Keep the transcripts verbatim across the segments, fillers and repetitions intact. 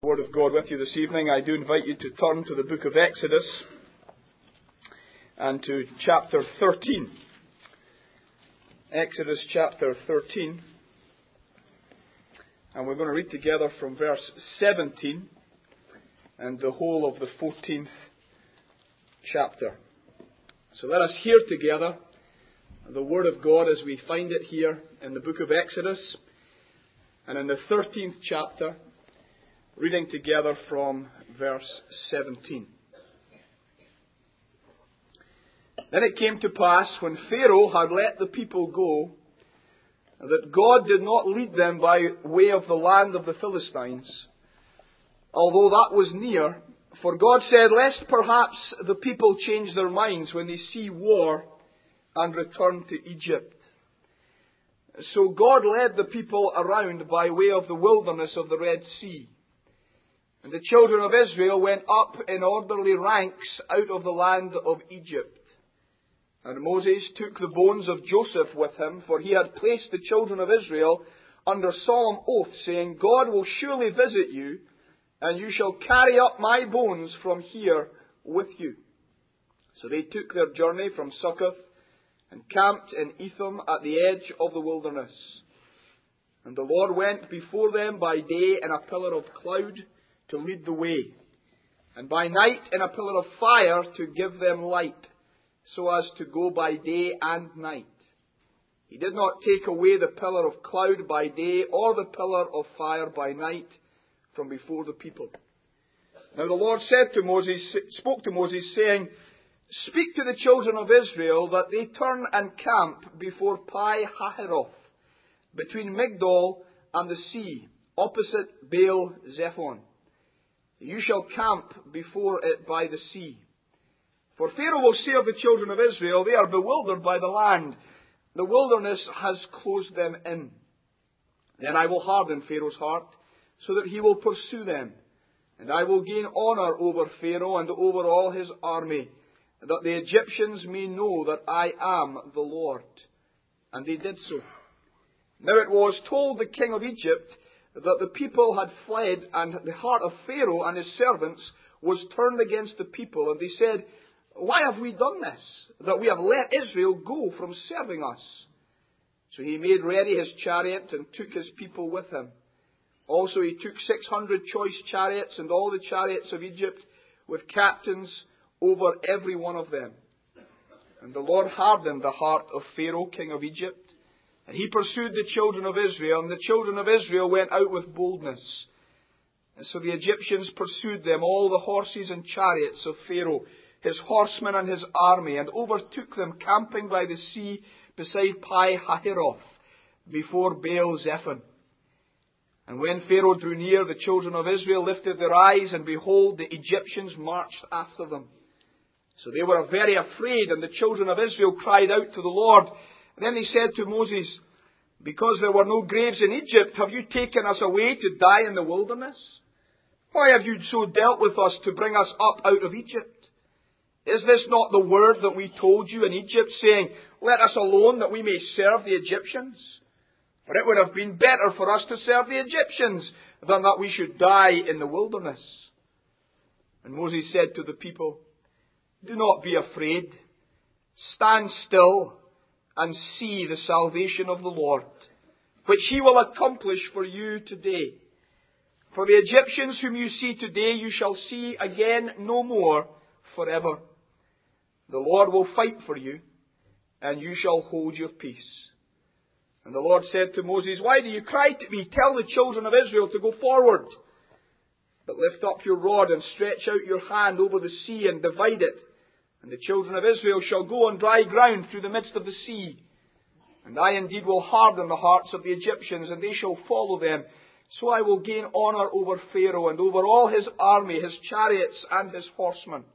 Word of God with you this evening. I do invite you to turn to the book of Exodus and to chapter thirteen. Exodus chapter thirteen. And we're going to read together from verse seventeen and the whole of the fourteenth chapter. So let us hear together the Word of God as we find it here in the book of Exodus and in the thirteenth chapter, reading together from verse seventeen. Then it came to pass, when Pharaoh had let the people go, that God did not lead them by way of the land of the Philistines, although that was near. For God said, lest perhaps the people change their minds when they see war and return to Egypt. So God led the people around by way of the wilderness of the Red Sea. And the children of Israel went up in orderly ranks out of the land of Egypt. And Moses took the bones of Joseph with him, for he had placed the children of Israel under solemn oath, saying, God will surely visit you, and you shall carry up my bones from here with you. So they took their journey from Succoth and camped in Etham at the edge of the wilderness. And the Lord went before them by day in a pillar of cloud to lead the way, and by night in a pillar of fire to give them light, so as to go by day and night. He did not take away the pillar of cloud by day or the pillar of fire by night from before the people. Now the Lord said to Moses, spoke to Moses, saying, Speak to the children of Israel that they turn and camp before Pi-hahiroth, between Migdol and the sea, opposite Baal-zephon. You shall camp before it by the sea. For Pharaoh will say of the children of Israel, they are bewildered by the land. The wilderness has closed them in. Then I will harden Pharaoh's heart, so that he will pursue them. And I will gain honour over Pharaoh and over all his army, that the Egyptians may know that I am the Lord. And they did so. Now it was told the king of Egypt that the people had fled, and the heart of Pharaoh and his servants was turned against the people. And they said, Why have we done this, that we have let Israel go from serving us? So he made ready his chariot and took his people with him. Also he took six hundred choice chariots and all the chariots of Egypt, with captains over every one of them. And the Lord hardened the heart of Pharaoh, king of Egypt, and he pursued the children of Israel, and the children of Israel went out with boldness. And so the Egyptians pursued them, all the horses and chariots of Pharaoh, his horsemen and his army, and overtook them camping by the sea beside Pi-hahiroth, before Baal-zephon. And when Pharaoh drew near, the children of Israel lifted their eyes, and behold, the Egyptians marched after them. So they were very afraid, and the children of Israel cried out to the Lord. And then they said to Moses, Because there were no graves in Egypt, have you taken us away to die in the wilderness? Why have you so dealt with us to bring us up out of Egypt? Is this not the word that we told you in Egypt, saying, Let us alone that we may serve the Egyptians? For it would have been better for us to serve the Egyptians than that we should die in the wilderness. And Moses said to the people, Do not be afraid. Stand still and see the salvation of the Lord, which he will accomplish for you today. For the Egyptians whom you see today, you shall see again no more forever. The Lord will fight for you, and you shall hold your peace. And the Lord said to Moses, Why do you cry to me? Tell the children of Israel to go forward. But lift up your rod and stretch out your hand over the sea and divide it. And the children of Israel shall go on dry ground through the midst of the sea. And I indeed will harden the hearts of the Egyptians, and they shall follow them. So I will gain honour over Pharaoh and over all his army, his chariots and his horsemen.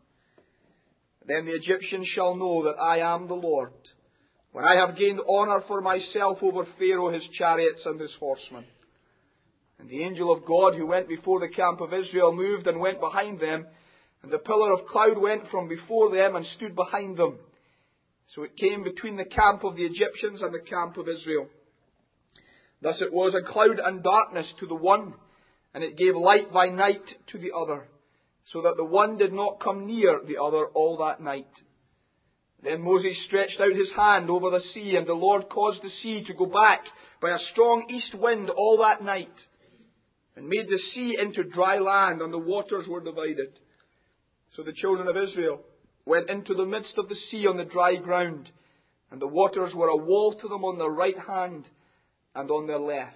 Then the Egyptians shall know that I am the Lord, when I have gained honour for myself over Pharaoh, his chariots and his horsemen. And the angel of God who went before the camp of Israel moved and went behind them, and the pillar of cloud went from before them and stood behind them. So it came between the camp of the Egyptians and the camp of Israel. Thus it was a cloud and darkness to the one, and it gave light by night to the other, so that the one did not come near the other all that night. Then Moses stretched out his hand over the sea, and the Lord caused the sea to go back by a strong east wind all that night, and made the sea into dry land, and the waters were divided. So the children of Israel went into the midst of the sea on the dry ground, and the waters were a wall to them on their right hand and on their left.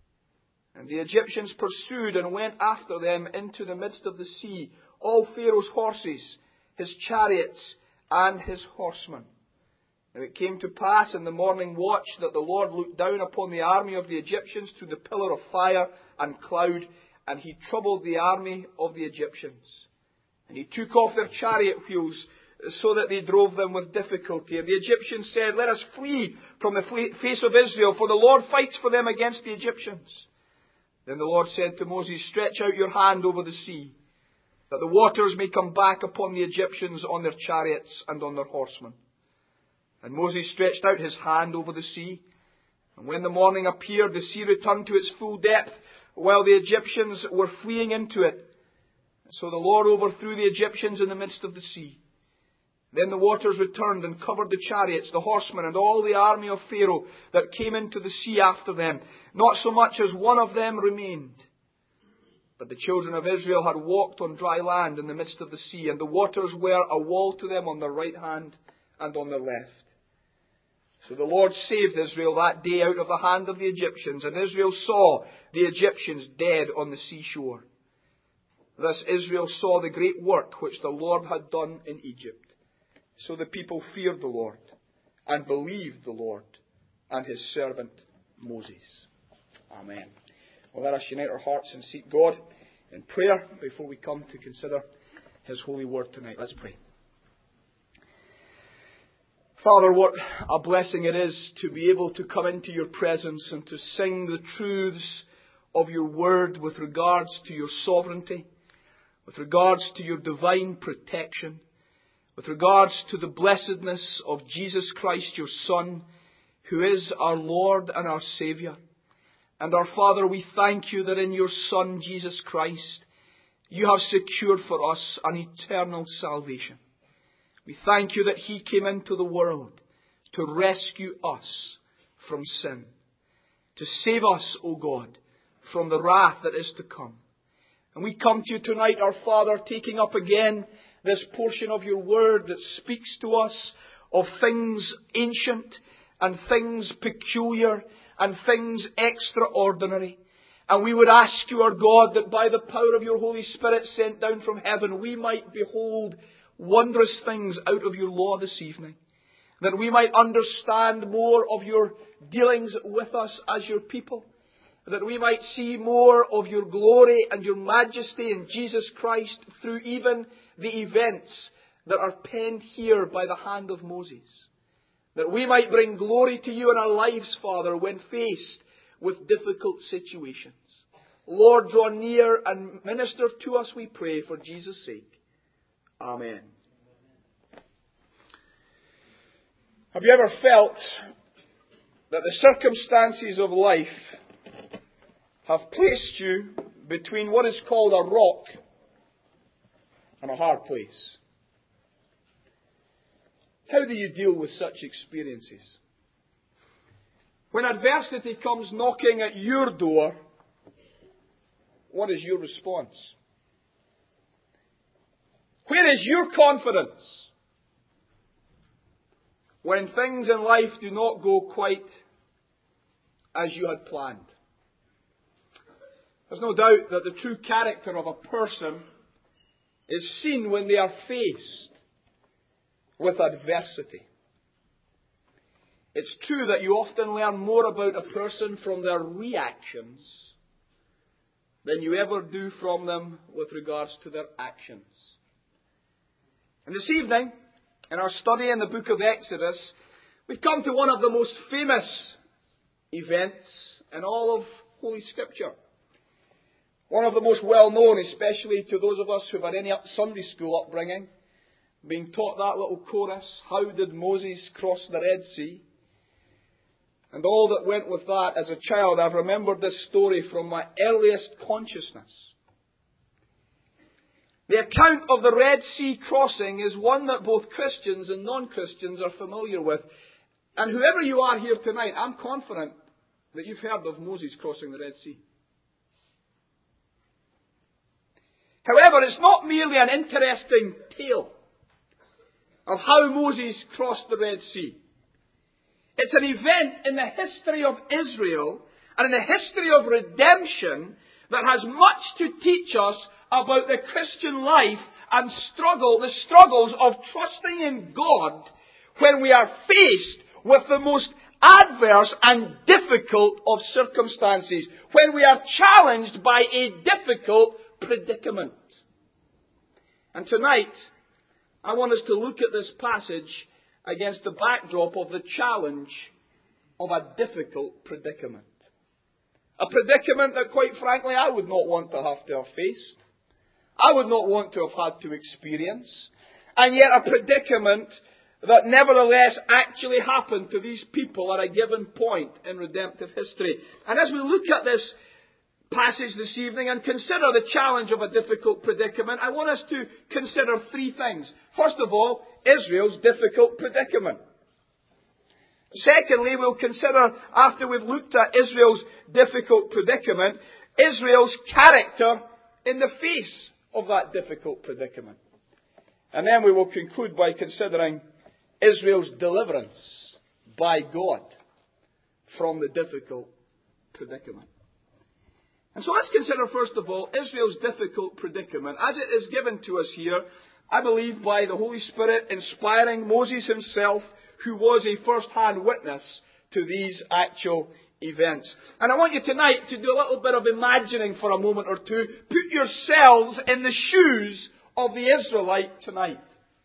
And the Egyptians pursued and went after them into the midst of the sea, all Pharaoh's horses, his chariots, and his horsemen. Now it came to pass in the morning watch that the Lord looked down upon the army of the Egyptians through the pillar of fire and cloud, and he troubled the army of the Egyptians. And he took off their chariot wheels, so that they drove them with difficulty. And the Egyptians said, "Let us flee from the face of Israel, for the Lord fights for them against the Egyptians." Then the Lord said to Moses, "Stretch out your hand over the sea, that the waters may come back upon the Egyptians on their chariots and on their horsemen." And Moses stretched out his hand over the sea, and when the morning appeared, the sea returned to its full depth, while the Egyptians were fleeing into it. So the Lord overthrew the Egyptians in the midst of the sea. Then the waters returned and covered the chariots, the horsemen, and all the army of Pharaoh that came into the sea after them. Not so much as one of them remained. But the children of Israel had walked on dry land in the midst of the sea, and the waters were a wall to them on their right hand and on their left. So the Lord saved Israel that day out of the hand of the Egyptians, and Israel saw the Egyptians dead on the seashore. Thus Israel saw the great work which the Lord had done in Egypt. So the people feared the Lord and believed the Lord and his servant Moses. Amen. Well, let us unite our hearts and seek God in prayer before we come to consider his holy word tonight. Let's pray. Father, what a blessing it is to be able to come into your presence and to sing the truths of your word with regards to your sovereignty, with regards to your divine protection, with regards to the blessedness of Jesus Christ, your Son, who is our Lord and our Saviour. And our Father, we thank you that in your Son, Jesus Christ, you have secured for us an eternal salvation. We thank you that he came into the world to rescue us from sin, to save us, O God, from the wrath that is to come. And we come to you tonight, our Father, taking up again this portion of your word that speaks to us of things ancient and things peculiar and things extraordinary. And we would ask you, our God, that by the power of your Holy Spirit sent down from heaven, we might behold wondrous things out of your law this evening. That we might understand more of your dealings with us as your people. That we might see more of your glory and your majesty in Jesus Christ through even the events that are penned here by the hand of Moses. That we might bring glory to you in our lives, Father, when faced with difficult situations. Lord, draw near and minister to us, we pray, for Jesus' sake. Amen. Have you ever felt that the circumstances of life have placed you between what is called a rock and a hard place? How do you deal with such experiences? When adversity comes knocking at your door, what is your response? Where is your confidence when things in life do not go quite as you had planned? There's no doubt that the true character of a person is seen when they are faced with adversity. It's true that you often learn more about a person from their reactions than you ever do from them with regards to their actions. And this evening, in our study in the book of Exodus, we've come to one of the most famous events in all of Holy Scripture. One of the most well known, especially to those of us who've had any Sunday school upbringing, being taught that little chorus, "How did Moses cross the Red Sea?" and all that went with that. As a child, I've remembered this story from my earliest consciousness. The account of the Red Sea crossing is one that both Christians and non-Christians are familiar with. And whoever you are here tonight, I'm confident that you've heard of Moses crossing the Red Sea. However, it's not merely an interesting tale of how Moses crossed the Red Sea. It's an event in the history of Israel and in the history of redemption that has much to teach us about the Christian life and struggle, the struggles of trusting in God when we are faced with the most adverse and difficult of circumstances, when we are challenged by a difficult predicament. And tonight, I want us to look at this passage against the backdrop of the challenge of a difficult predicament. A predicament that, quite frankly, I would not want to have to have faced. I would not want to have had to experience. And yet a predicament that nevertheless actually happened to these people at a given point in redemptive history. And as we look at this passage this evening and consider the challenge of a difficult predicament, I want us to consider three things. First of all, Israel's difficult predicament. Secondly, we'll consider, after we've looked at Israel's difficult predicament, Israel's character in the face of that difficult predicament. And then we will conclude by considering Israel's deliverance by God from the difficult predicament. And so let's consider, first of all, Israel's difficult predicament. As it is given to us here, I believe by the Holy Spirit inspiring Moses himself, who was a first-hand witness to these actual events. And I want you tonight to do a little bit of imagining for a moment or two. Put yourselves in the shoes of the Israelite tonight.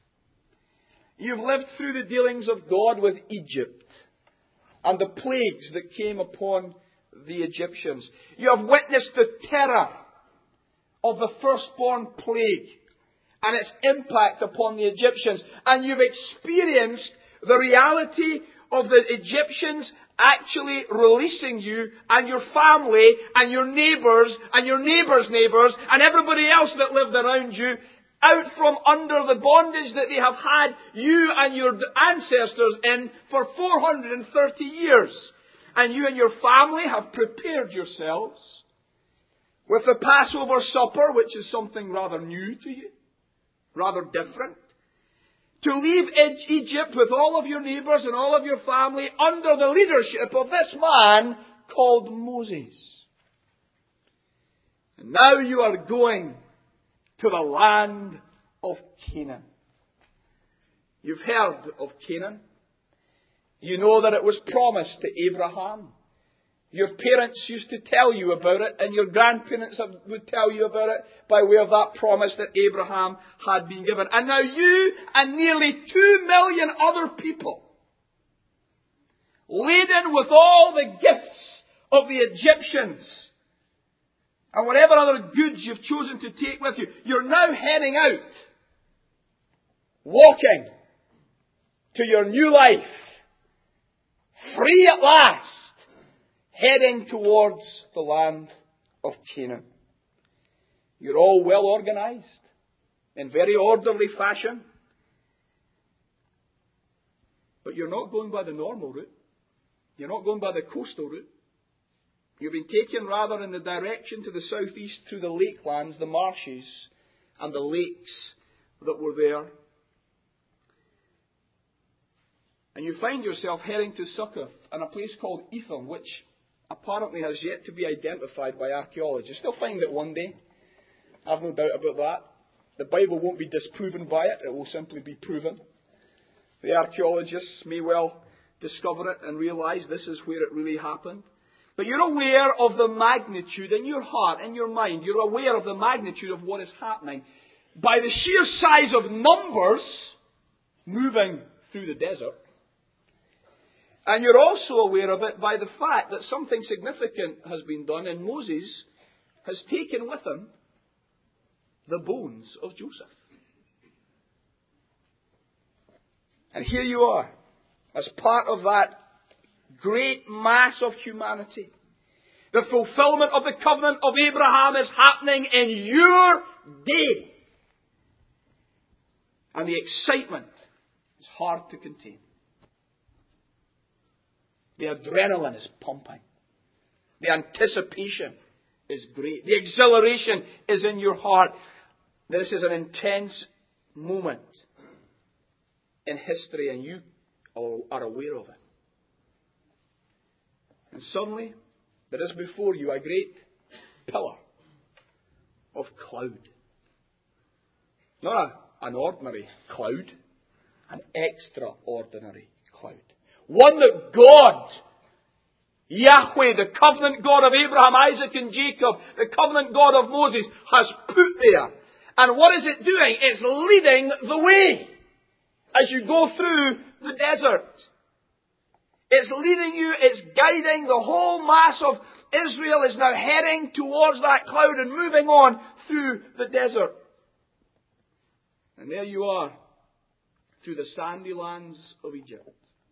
You've lived through the dealings of God with Egypt and the plagues that came upon the Egyptians. You have witnessed the terror of the firstborn plague and its impact upon the Egyptians. And you've experienced the reality of the Egyptians actually releasing you and your family and your neighbours and your neighbours' neighbours and everybody else that lived around you out from under the bondage that they have had you and your ancestors in for four hundred thirty years. And you and your family have prepared yourselves with the Passover supper, which is something rather new to you, rather different, to leave Egypt with all of your neighbours and all of your family under the leadership of this man called Moses. And now you are going to the land of Canaan. You've heard of Canaan. You know that it was promised to Abraham. Your parents used to tell you about it, and your grandparents would tell you about it by way of that promise that Abraham had been given. And now you and nearly two million other people, laden with all the gifts of the Egyptians, and whatever other goods you've chosen to take with you, you're now heading out, walking to your new life, free at last, heading towards the land of Canaan. You're all well organized, in very orderly fashion, but you're not going by the normal route. You're not going by the coastal route. You've been taken rather in the direction to the southeast through the lakelands, the marshes, and the lakes that were there. And you find yourself heading to Succoth and a place called Etham, which apparently has yet to be identified by archaeologists. They'll find it one day. I've no doubt about that. The Bible won't be disproven by it. It will simply be proven. The archaeologists may well discover it and realize this is where it really happened. But you're aware of the magnitude in your heart, in your mind. You're aware of the magnitude of what is happening. By the sheer size of numbers moving through the desert. And you're also aware of it by the fact that something significant has been done, and Moses has taken with him the bones of Joseph. And here you are, as part of that great mass of humanity. The fulfillment of the covenant of Abraham is happening in your day. And the excitement is hard to contain. The adrenaline is pumping. The anticipation is great. The exhilaration is in your heart. This is an intense moment in history, and you are aware of it. And suddenly, there is before you a great pillar of cloud. Not a, an ordinary cloud, an extraordinary cloud. One that God, Yahweh, the covenant God of Abraham, Isaac and Jacob, the covenant God of Moses, has put there. And what is it doing? It's leading the way as you go through the desert. It's leading you, it's guiding. The whole mass of Israel is now heading towards that cloud and moving on through the desert. And there you are, through the sandy lands of Egypt.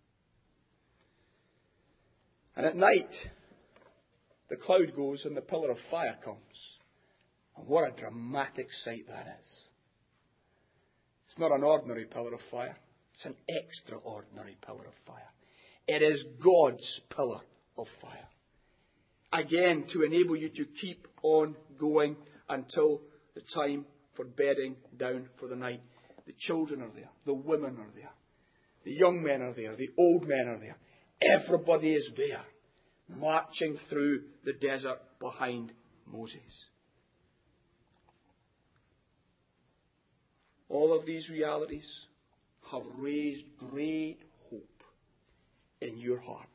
And at night, the cloud goes and the pillar of fire comes. And what a dramatic sight that is. It's not an ordinary pillar of fire. It's an extraordinary pillar of fire. It is God's pillar of fire. Again, to enable you to keep on going until the time for bedding down for the night. The children are there. The women are there. The young men are there. The old men are there. Everybody is there, marching through the desert behind Moses. All of these realities have raised great hope in your heart.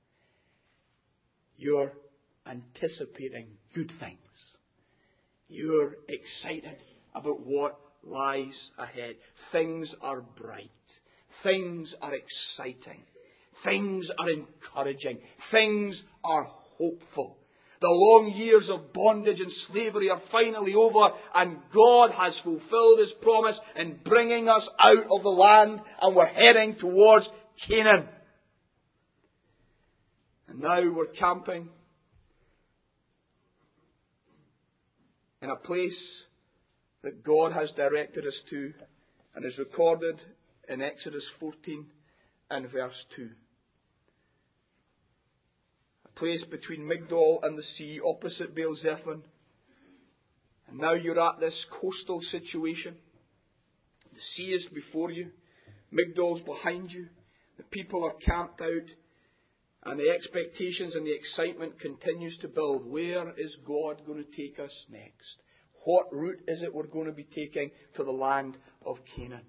You're anticipating good things. You're excited about what lies ahead. Things are bright. Things are exciting. Things are encouraging. Things are hopeful. The long years of bondage and slavery are finally over, and God has fulfilled His promise in bringing us out of the land, and we're heading towards Canaan. And now we're camping in a place that God has directed us to, and is recorded in Exodus fourteen and verse two. Place between Migdol and the sea, opposite Baal-zephon. And now you're at this coastal situation. The sea is before you. Migdol's behind you. The people are camped out. And the expectations and the excitement continues to build. Where is God going to take us next? What route is it we're going to be taking to the land of Canaan?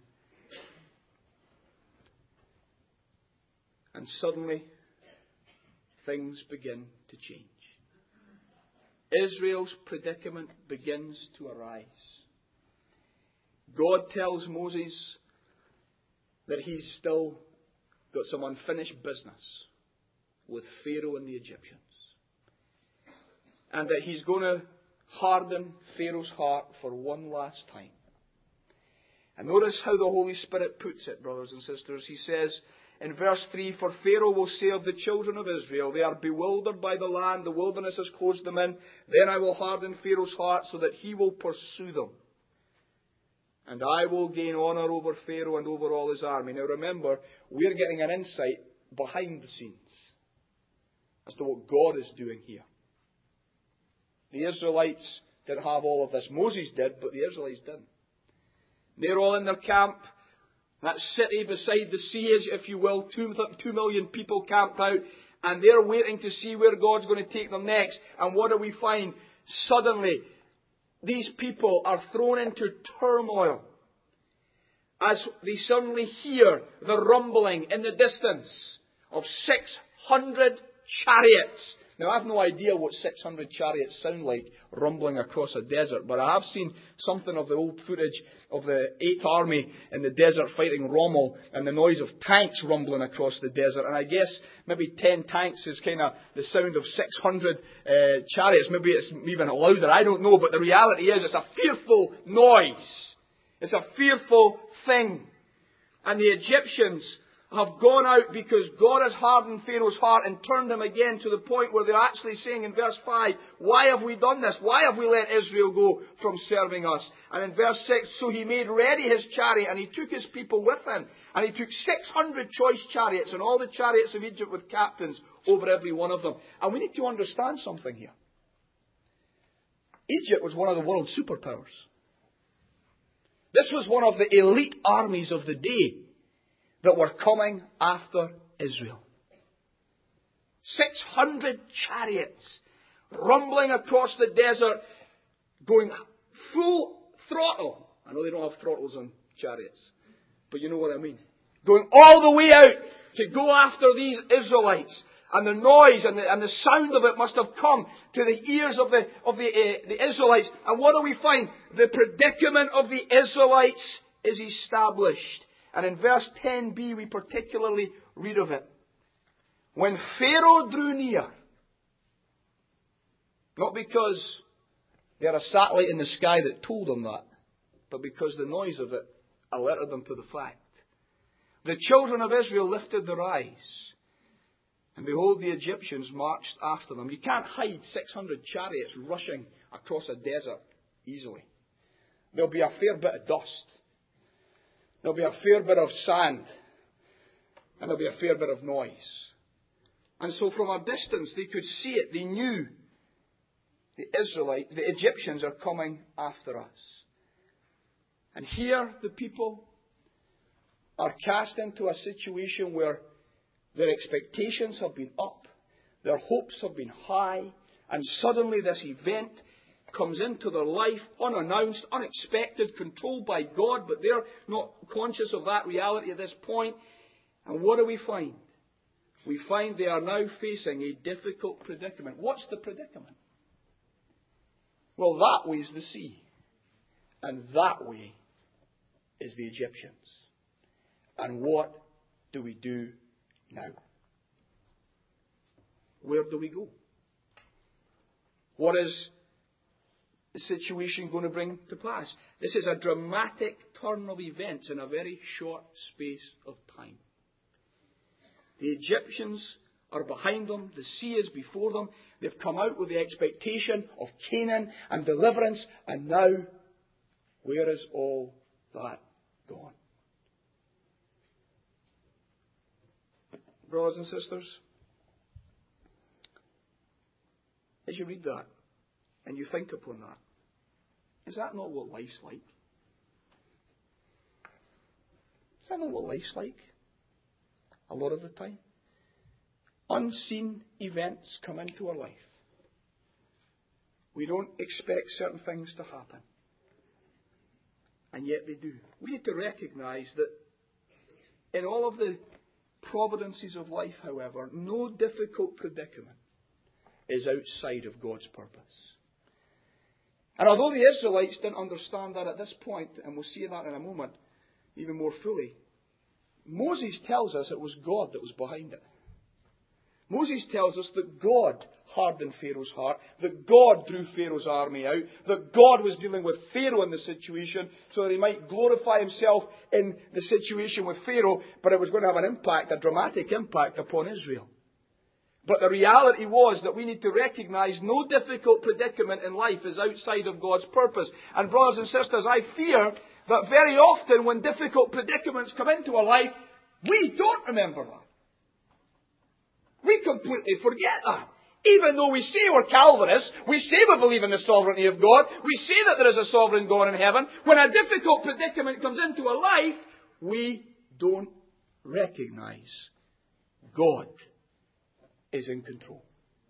And suddenly, things begin to change. Israel's predicament begins to arise. God tells Moses that he's still got some unfinished business with Pharaoh and the Egyptians. And that he's going to harden Pharaoh's heart for one last time. And notice how the Holy Spirit puts it, brothers and sisters. He says, in verse three, for Pharaoh will say of the children of Israel, they are bewildered by the land, the wilderness has closed them in. Then I will harden Pharaoh's heart so that he will pursue them. And I will gain honour over Pharaoh and over all his army. Now remember, we're getting an insight behind the scenes as to what God is doing here. The Israelites didn't have all of this. Moses did, but the Israelites didn't. They're all in their camp. That city beside the sea, if you will, two, two million people camped out, and they're waiting to see where God's going to take them next. And what do we find? Suddenly, these people are thrown into turmoil as they suddenly hear the rumbling in the distance of six hundred chariots. Now, I have no idea what six hundred chariots sound like rumbling across a desert, but I have seen something of the old footage of the Eighth Army in the desert fighting Rommel and the noise of tanks rumbling across the desert. And I guess maybe ten tanks is kind of the sound of six hundred uh, chariots. Maybe it's even louder, I don't know, but the reality is it's a fearful noise. It's a fearful thing. And the Egyptians have gone out because God has hardened Pharaoh's heart and turned him again to the point where they're actually saying in verse five, why have we done this? Why have we let Israel go from serving us? And in verse six, so he made ready his chariot and he took his people with him. And he took six hundred choice chariots and all the chariots of Egypt with captains over every one of them. And we need to understand something here. Egypt was one of the world's superpowers. This was one of the elite armies of the day that were coming after Israel. six hundred chariots rumbling across the desert, going full throttle. I know they don't have throttles on chariots, but you know what I mean. Going all the way out to go after these Israelites. And the noise and the, and the sound of it must have come to the ears of the, of the, uh, the Israelites. And what do we find? The predicament of the Israelites is established. And in verse ten b we particularly read of it. When Pharaoh drew near, not because they had a satellite in the sky that told them that, but because the noise of it alerted them to the fact. The children of Israel lifted their eyes, and behold, the Egyptians marched after them. You can't hide six hundred chariots rushing across a desert easily. There'll be a fair bit of dust. There'll be a fair bit of sand. And there'll be a fair bit of noise. And so from a distance they could see it. They knew the Israelites, the Egyptians are coming after us. And here the people are cast into a situation where their expectations have been up, their hopes have been high, and suddenly this event comes into their life unannounced, unexpected, controlled by God, but they're not conscious of that reality at this point. And what do we find? We find they are now facing a difficult predicament. What's the predicament? Well, that way is the sea, and that way is the Egyptians. And what do we do now? Where do we go? What is the situation going to bring to pass? This is a dramatic turn of events in a very short space of time. The Egyptians are behind them. The sea is before them. They've come out with the expectation of Canaan and deliverance. And now, where is all that gone? Brothers and sisters, as you read that and you think upon that, is that not what life's like? Is that not what life's like? A lot of the time. Unseen events come into our life. We don't expect certain things to happen. And yet they do. We need to recognize that in all of the providences of life, however, no difficult predicament is outside of God's purpose. And although the Israelites didn't understand that at this point, and we'll see that in a moment even more fully, Moses tells us it was God that was behind it. Moses tells us that God hardened Pharaoh's heart, that God drew Pharaoh's army out, that God was dealing with Pharaoh in the situation so that he might glorify himself in the situation with Pharaoh, but it was going to have an impact, a dramatic impact upon Israel. But the reality was that we need to recognize no difficult predicament in life is outside of God's purpose. And brothers and sisters, I fear that very often when difficult predicaments come into our life, we don't remember that. We completely forget that. Even though we say we're Calvinists, we say we believe in the sovereignty of God, we say that there is a sovereign God in heaven, when a difficult predicament comes into our life, we don't recognize God is in control.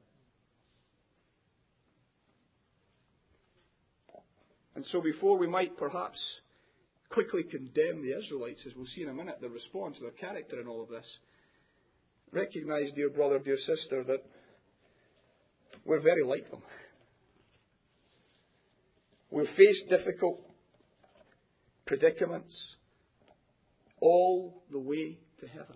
And so before we might perhaps quickly condemn the Israelites, as we'll see in a minute, their response, their character in all of this, recognize, dear brother, dear sister, that we're very like them. We've faced difficult predicaments all the way to heaven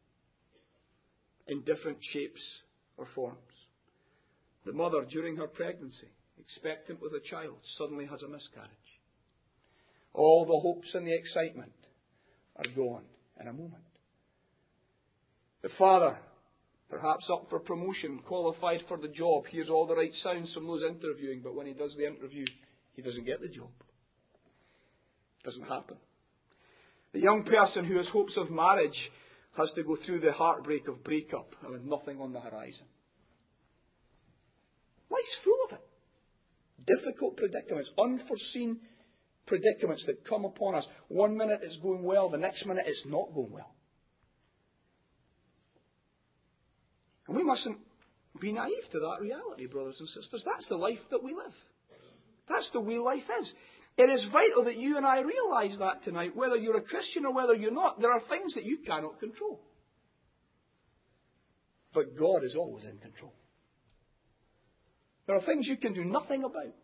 in different shapes or forms. The mother, during her pregnancy, expectant with a child, suddenly has a miscarriage. All the hopes and the excitement are gone in a moment. The father, perhaps up for promotion, qualified for the job, hears all the right sounds from those interviewing, but when he does the interview, he doesn't get the job. It doesn't happen. The young person who has hopes of marriage has to go through the heartbreak of breakup and with nothing on the horizon. Life's full of it. Difficult predicaments, unforeseen predicaments that come upon us. One minute it's going well, the next minute it's not going well. And we mustn't be naive to that reality, brothers and sisters. That's the life that we live. That's the way life is. It is vital that you and I realize that tonight, whether you're a Christian or whether you're not. There are things that you cannot control. But God is always in control. There are things you can do nothing about.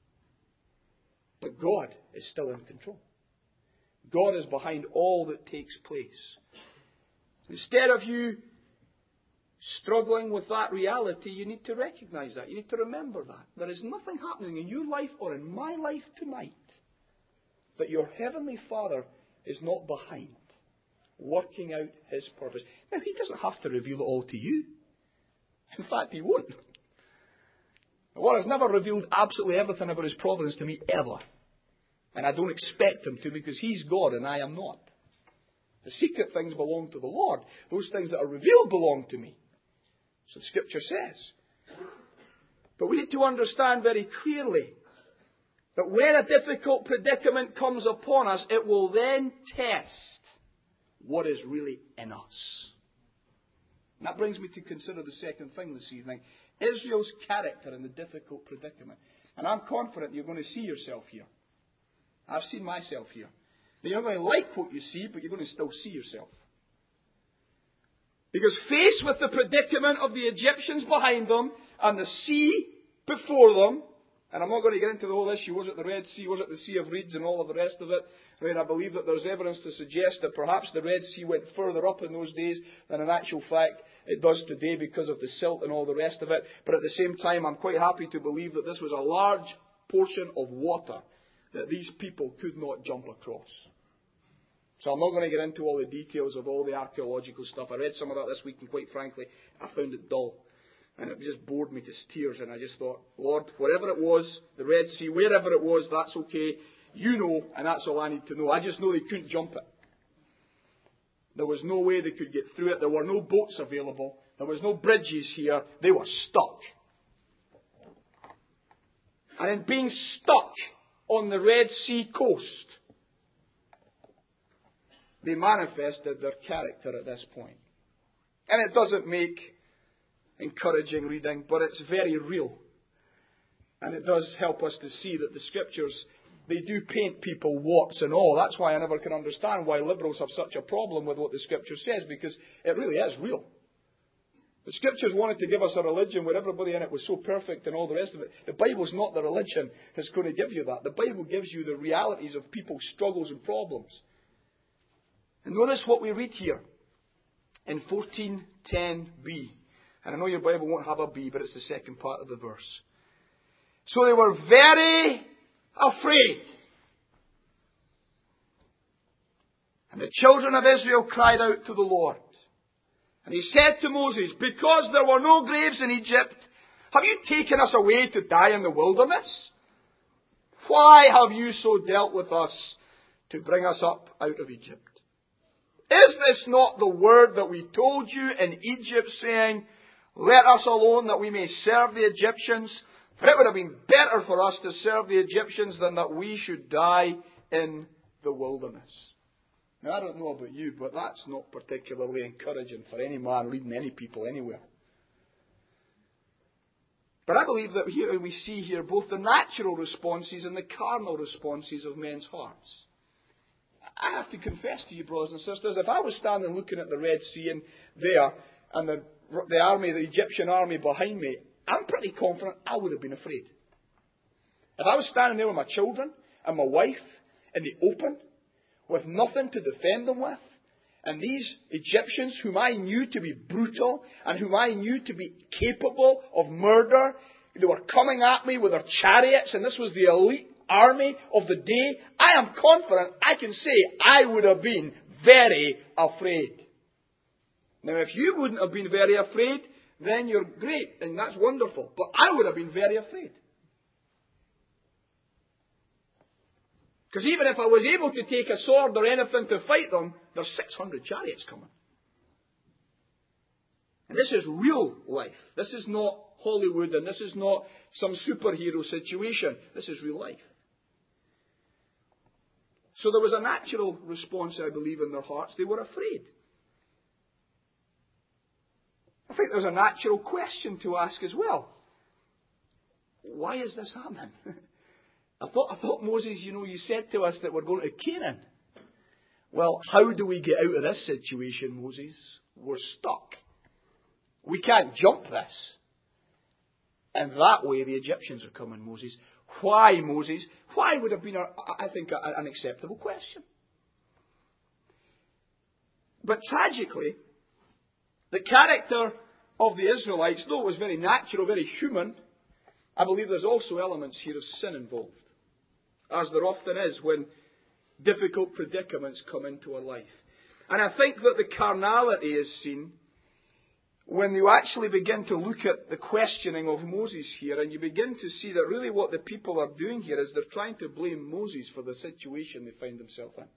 But God is still in control. God is behind all that takes place. Instead of you struggling with that reality, you need to recognize that. You need to remember that. There is nothing happening in your life or in my life tonight that your Heavenly Father is not behind, working out His purpose. Now, He doesn't have to reveal it all to you. In fact, He won't. The Lord has never revealed absolutely everything about His providence to me, ever. And I don't expect Him to, because He's God and I am not. The secret things belong to the Lord. Those things that are revealed belong to me. So the Scripture says. But we need to understand very clearly that when a difficult predicament comes upon us, it will then test what is really in us. And that brings me to consider the second thing this evening. Israel's character in the difficult predicament. And I'm confident you're going to see yourself here. I've seen myself here. You're not going to like what you see, but you're going to still see yourself. Because faced with the predicament of the Egyptians behind them and the sea before them, and I'm not going to get into the whole issue, was it the Red Sea, was it the Sea of Reeds and all of the rest of it? I mean, I believe that there's evidence to suggest that perhaps the Red Sea went further up in those days than in actual fact it does today because of the silt and all the rest of it. But at the same time, I'm quite happy to believe that this was a large portion of water that these people could not jump across. So I'm not going to get into all the details of all the archaeological stuff. I read some of that this week, and quite frankly, I found it dull. And it just bored me to tears, and I just thought, Lord, whatever it was, the Red Sea, wherever it was, that's okay. You know, and that's all I need to know. I just know they couldn't jump it. There was no way they could get through it. There were no boats available. There was no bridges here. They were stuck. And in being stuck on the Red Sea coast, they manifested their character at this point. And it doesn't make encouraging reading, but it's very real. And it does help us to see that the Scriptures, they do paint people warts and all. That's why I never can understand why liberals have such a problem with what the Scripture says, because it really is real. The Scriptures wanted to give us a religion where everybody in it was so perfect and all the rest of it. The Bible's not the religion that's going to give you that. The Bible gives you the realities of people's struggles and problems. And notice what we read here in fourteen ten b. And I know your Bible won't have a B, but it's the second part of the verse. So they were very afraid. And the children of Israel cried out to the Lord. And he said to Moses, because there were no graves in Egypt, have you taken us away to die in the wilderness? Why have you so dealt with us to bring us up out of Egypt? Is this not the word that we told you in Egypt, saying, let us alone that we may serve the Egyptians? For it would have been better for us to serve the Egyptians than that we should die in the wilderness. Now, I don't know about you, but that's not particularly encouraging for any man leading any people anywhere. But I believe that here we see here both the natural responses and the carnal responses of men's hearts. I have to confess to you, brothers and sisters, if I was standing looking at the Red Sea and there, and the, the army, the Egyptian army behind me, I'm pretty confident I would have been afraid. If I was standing there with my children and my wife in the open, with nothing to defend them with, and these Egyptians whom I knew to be brutal and whom I knew to be capable of murder, they were coming at me with their chariots, and this was the elite army of the day, I am confident I can say I would have been very afraid. Now, if you wouldn't have been very afraid, then you're great, and that's wonderful. But I would have been very afraid. Because even if I was able to take a sword or anything to fight them, there's six hundred chariots coming. And this is real life. This is not Hollywood, and this is not some superhero situation. This is real life. So there was a natural response, I believe, in their hearts. They were afraid. I think there's a natural question to ask as well. Why is this happening? I thought, I thought Moses, you know, you said to us that we're going to Canaan. Well, how do we get out of this situation, Moses? We're stuck. We can't jump this. And that way the Egyptians are coming, Moses. Why, Moses? Why would have been, a, I think, a, an acceptable question. But tragically, the character of the Israelites, though it was very natural, very human, I believe there's also elements here of sin involved. As there often is when difficult predicaments come into a life. And I think that the carnality is seen when you actually begin to look at the questioning of Moses here, and you begin to see that really what the people are doing here is they're trying to blame Moses for the situation they find themselves in.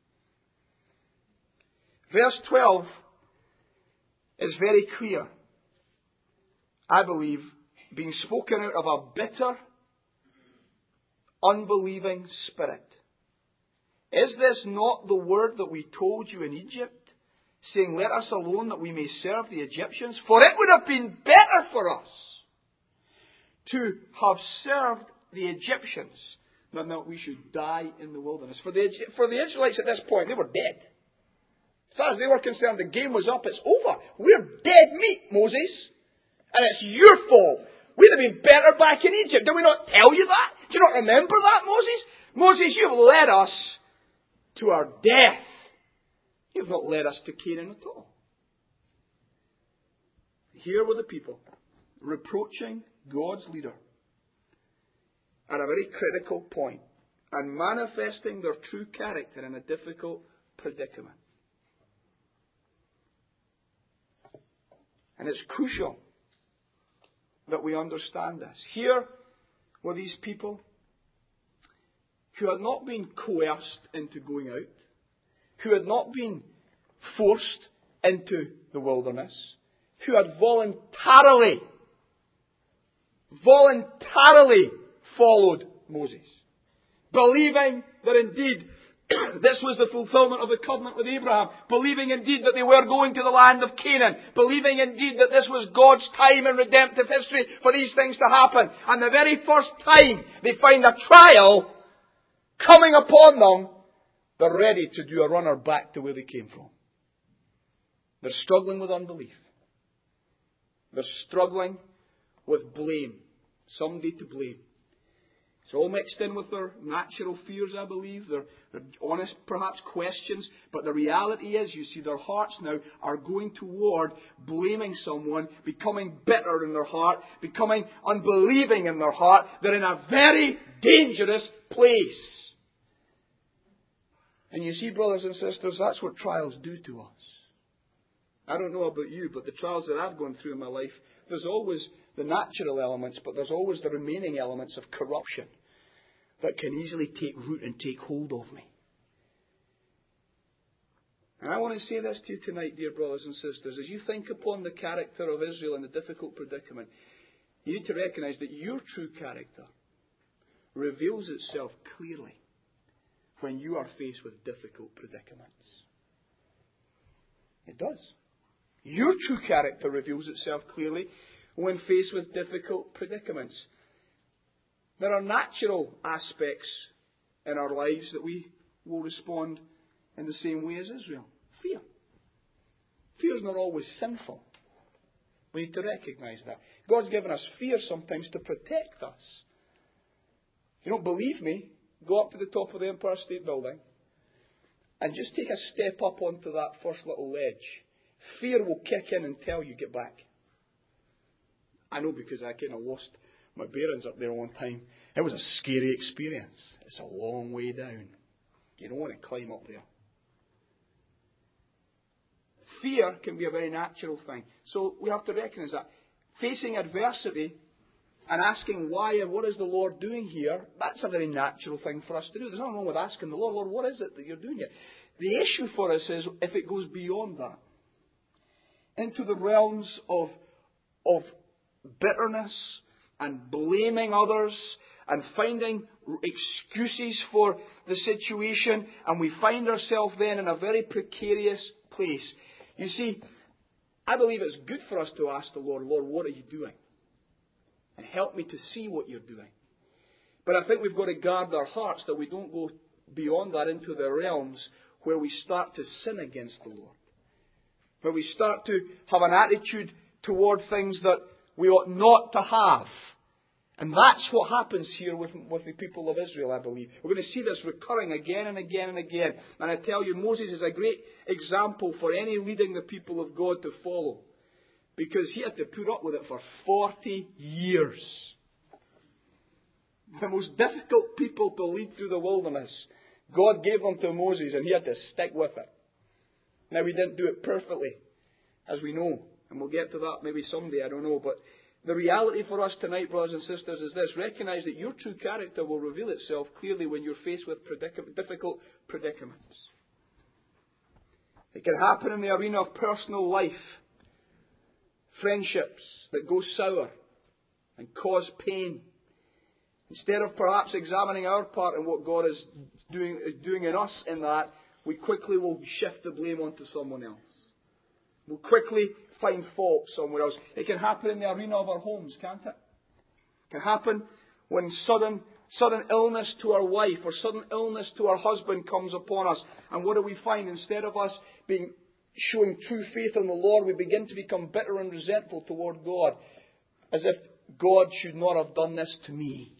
Verse twelve is very clear, I believe, being spoken out of a bitter, unbelieving spirit. Is this not the word that we told you in Egypt, saying, let us alone that we may serve the Egyptians? For it would have been better for us to have served the Egyptians than that we should die in the wilderness. For the, for the Israelites at this point, they were dead. As far as they were concerned, the game was up, it's over. We're dead meat, Moses. And it's your fault. We'd have been better back in Egypt. Did we not tell you that? Do you not remember that, Moses? Moses, you've led us to our death. You've not led us to Canaan at all. Here were the people reproaching God's leader at a very critical point and manifesting their true character in a difficult predicament. And it's crucial that we understand this. Here were these people who had not been coerced into going out, who had not been forced into the wilderness, who had voluntarily, voluntarily followed Moses, believing that indeed this was the fulfillment of the covenant with Abraham, believing indeed that they were going to the land of Canaan, believing indeed that this was God's time in redemptive history for these things to happen. And the very first time they find a trial coming upon them, they're ready to do a runner back to where they came from. They're struggling with unbelief. They're struggling with blame. Somebody to blame. It's all mixed in with their natural fears, I believe. They're, they're honest, perhaps, questions. But the reality is, you see, their hearts now are going toward blaming someone, becoming bitter in their heart, becoming unbelieving in their heart. They're in a very dangerous place. And you see, brothers and sisters, that's what trials do to us. I don't know about you, but the trials that I've gone through in my life, there's always the natural elements, but there's always the remaining elements of corruption that can easily take root and take hold of me. And I want to say this to you tonight, dear brothers and sisters. As you think upon the character of Israel in the difficult predicament, you need to recognize that your true character reveals itself clearly when you are faced with difficult predicaments. It does. Your true character reveals itself clearly when faced with difficult predicaments. There are natural aspects in our lives that we will respond in the same way as Israel. Fear. Fear is not always sinful. We need to recognize that. God's given us fear sometimes to protect us. If you don't believe me, go up to the top of the Empire State Building and just take a step up onto that first little ledge. Fear will kick in and tell you, get back. I know, because I kind of lost my bearings up there one time. It was a scary experience. It's a long way down. You don't want to climb up there. fear can be a very natural thing. So we have to recognize that. Facing adversity and asking why and what is the Lord doing here, that's a very natural thing for us to do. There's nothing wrong with asking the Lord, Lord, what is it that you're doing here? The issue for us is if it goes beyond that, into the realms of, of bitterness and blaming others and finding excuses for the situation, and we find ourselves then in a very precarious place. You see, I believe it's good for us to ask the Lord, Lord, what are you doing? And help me to see what you're doing. But I think we've got to guard our hearts that we don't go beyond that into the realms where we start to sin against the Lord. Where we start to have an attitude toward things that we ought not to have. And that's what happens here with, with the people of Israel, I believe. We're going to see this recurring again and again and again. And I tell you, Moses is a great example for any leading the people of God to follow. Because he had to put up with it for forty years. The most difficult people to lead through the wilderness. God gave them to Moses and he had to stick with it. Now, he didn't do it perfectly, as we know. And we'll get to that maybe someday, I don't know. But the reality for us tonight, brothers and sisters, is this. Recognize that your true character will reveal itself clearly when you're faced with predic- difficult predicaments. It can happen in the arena of personal life. Friendships that go sour and cause pain. Instead of perhaps examining our part in what God is doing, is doing in us in that, we quickly will shift the blame onto someone else. We'll quickly find fault somewhere else. It can happen in the arena of our homes, can't it? It can happen when sudden, sudden illness to our wife or sudden illness to our husband comes upon us. And what do we find? Instead of us being showing true faith in the Lord, we begin to become bitter and resentful toward God. As if God should not have done this to me.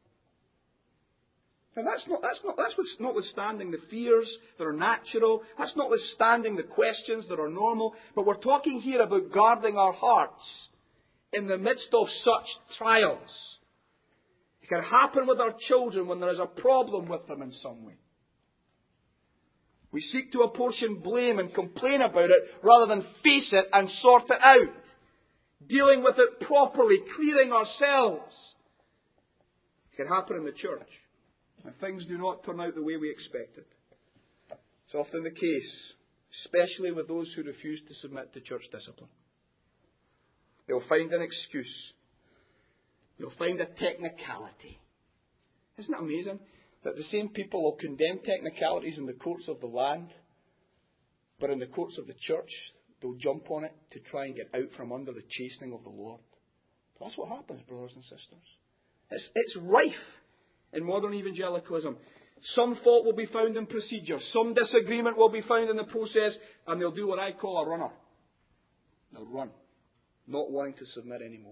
Now that's not, that's not, that's what's notwithstanding the fears that are natural. That's notwithstanding the questions that are normal. But we're talking here about guarding our hearts in the midst of such trials. It can happen with our children when there is a problem with them in some way. We seek to apportion blame and complain about it rather than face it and sort it out. Dealing with it properly, clearing ourselves. It can happen in the church. And things do not turn out the way we expected. It's often the case, especially with those who refuse to submit to church discipline. They'll find an excuse. They'll find a technicality. Isn't it amazing that the same people will condemn technicalities in the courts of the land, but in the courts of the church, they'll jump on it to try and get out from under the chastening of the Lord? That's what happens, brothers and sisters. It's, it's rife in modern evangelicalism. Some fault will be found in procedure. Some disagreement will be found in the process. And they'll do what I call a runner. They'll run. Not wanting to submit anymore.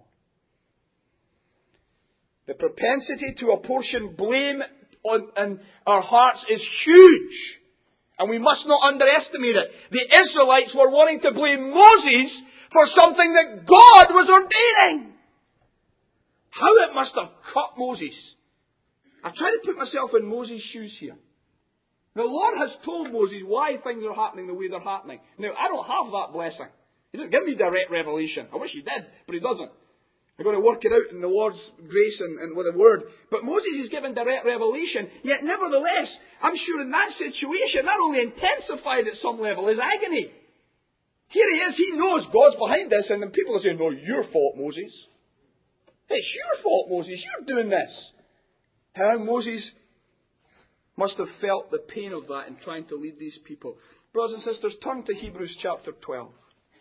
The propensity to apportion blame on, in our hearts is huge. And we must not underestimate it. The Israelites were wanting to blame Moses for something that God was ordaining. How it must have cut Moses. I try to put myself in Moses' shoes here. The Lord has told Moses why things are happening the way they're happening. Now, I don't have that blessing. He doesn't give me direct revelation. I wish he did, but he doesn't. I'm going to work it out in the Lord's grace and, and with a word. But Moses is given direct revelation, yet nevertheless, I'm sure in that situation, that only intensified at some level his agony. Here he is, he knows God's behind this, and then people are saying, no, your fault, Moses. It's your fault, Moses, you're doing this. How Moses must have felt the pain of that in trying to lead these people. Brothers and sisters, turn to Hebrews chapter twelve.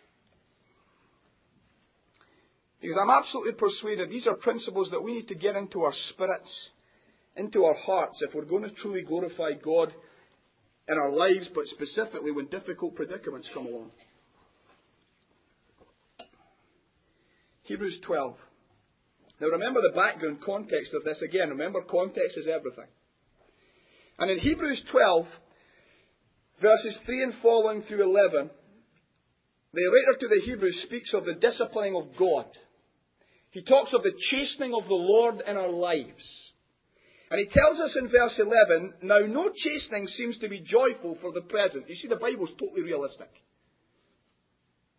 Because I'm absolutely persuaded these are principles that we need to get into our spirits, into our hearts, if we're going to truly glorify God in our lives, but specifically when difficult predicaments come along. Hebrews twelve. Now remember the background context of this again. Remember, context is everything. And in Hebrews twelve, verses three and following through eleven, the writer to the Hebrews speaks of the disciplining of God. He talks of the chastening of the Lord in our lives. And he tells us in verse eleven, now no chastening seems to be joyful for the present. You see, the Bible is totally realistic.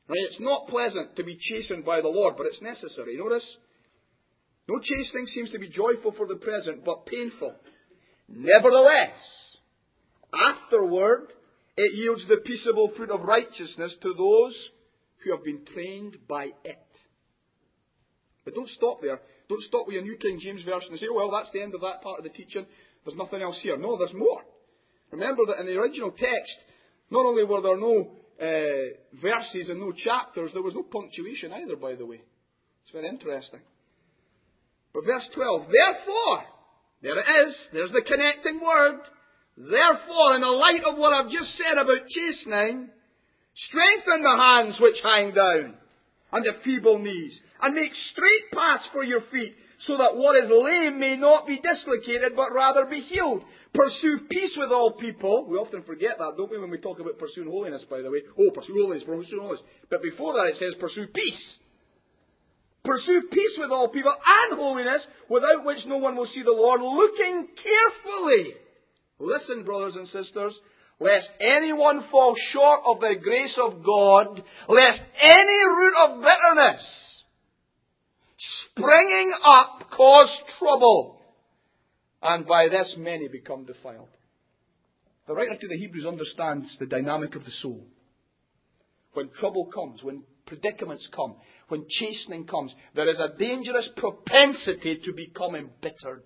Right? It's not pleasant to be chastened by the Lord, but it's necessary. Notice? No chastening seems to be joyful for the present, but painful. Nevertheless, afterward, it yields the peaceable fruit of righteousness to those who have been trained by it. But don't stop there. Don't stop with your New King James Version and say, well, that's the end of that part of the teaching. There's nothing else here. No, there's more. Remember that in the original text, not only were there no uh, verses and no chapters, there was no punctuation either, by the way. It's very interesting. But verse twelve, therefore, there it is, there's the connecting word. Therefore, in the light of what I've just said about chastening, strengthen the hands which hang down, and the feeble knees, and make straight paths for your feet, so that what is lame may not be dislocated, but rather be healed. Pursue peace with all people. We often forget that, don't we, when we talk about pursuing holiness, by the way. Oh, pursue holiness, pursue holiness. But before that it says pursue peace. Pursue peace with all people and holiness, without which no one will see the Lord, looking carefully. Listen, brothers and sisters, lest anyone fall short of the grace of God, lest any root of bitterness springing up cause trouble, and by this many become defiled. The writer to the Hebrews understands the dynamic of the soul. When trouble comes, when predicaments come, when chastening comes, there is a dangerous propensity to become embittered.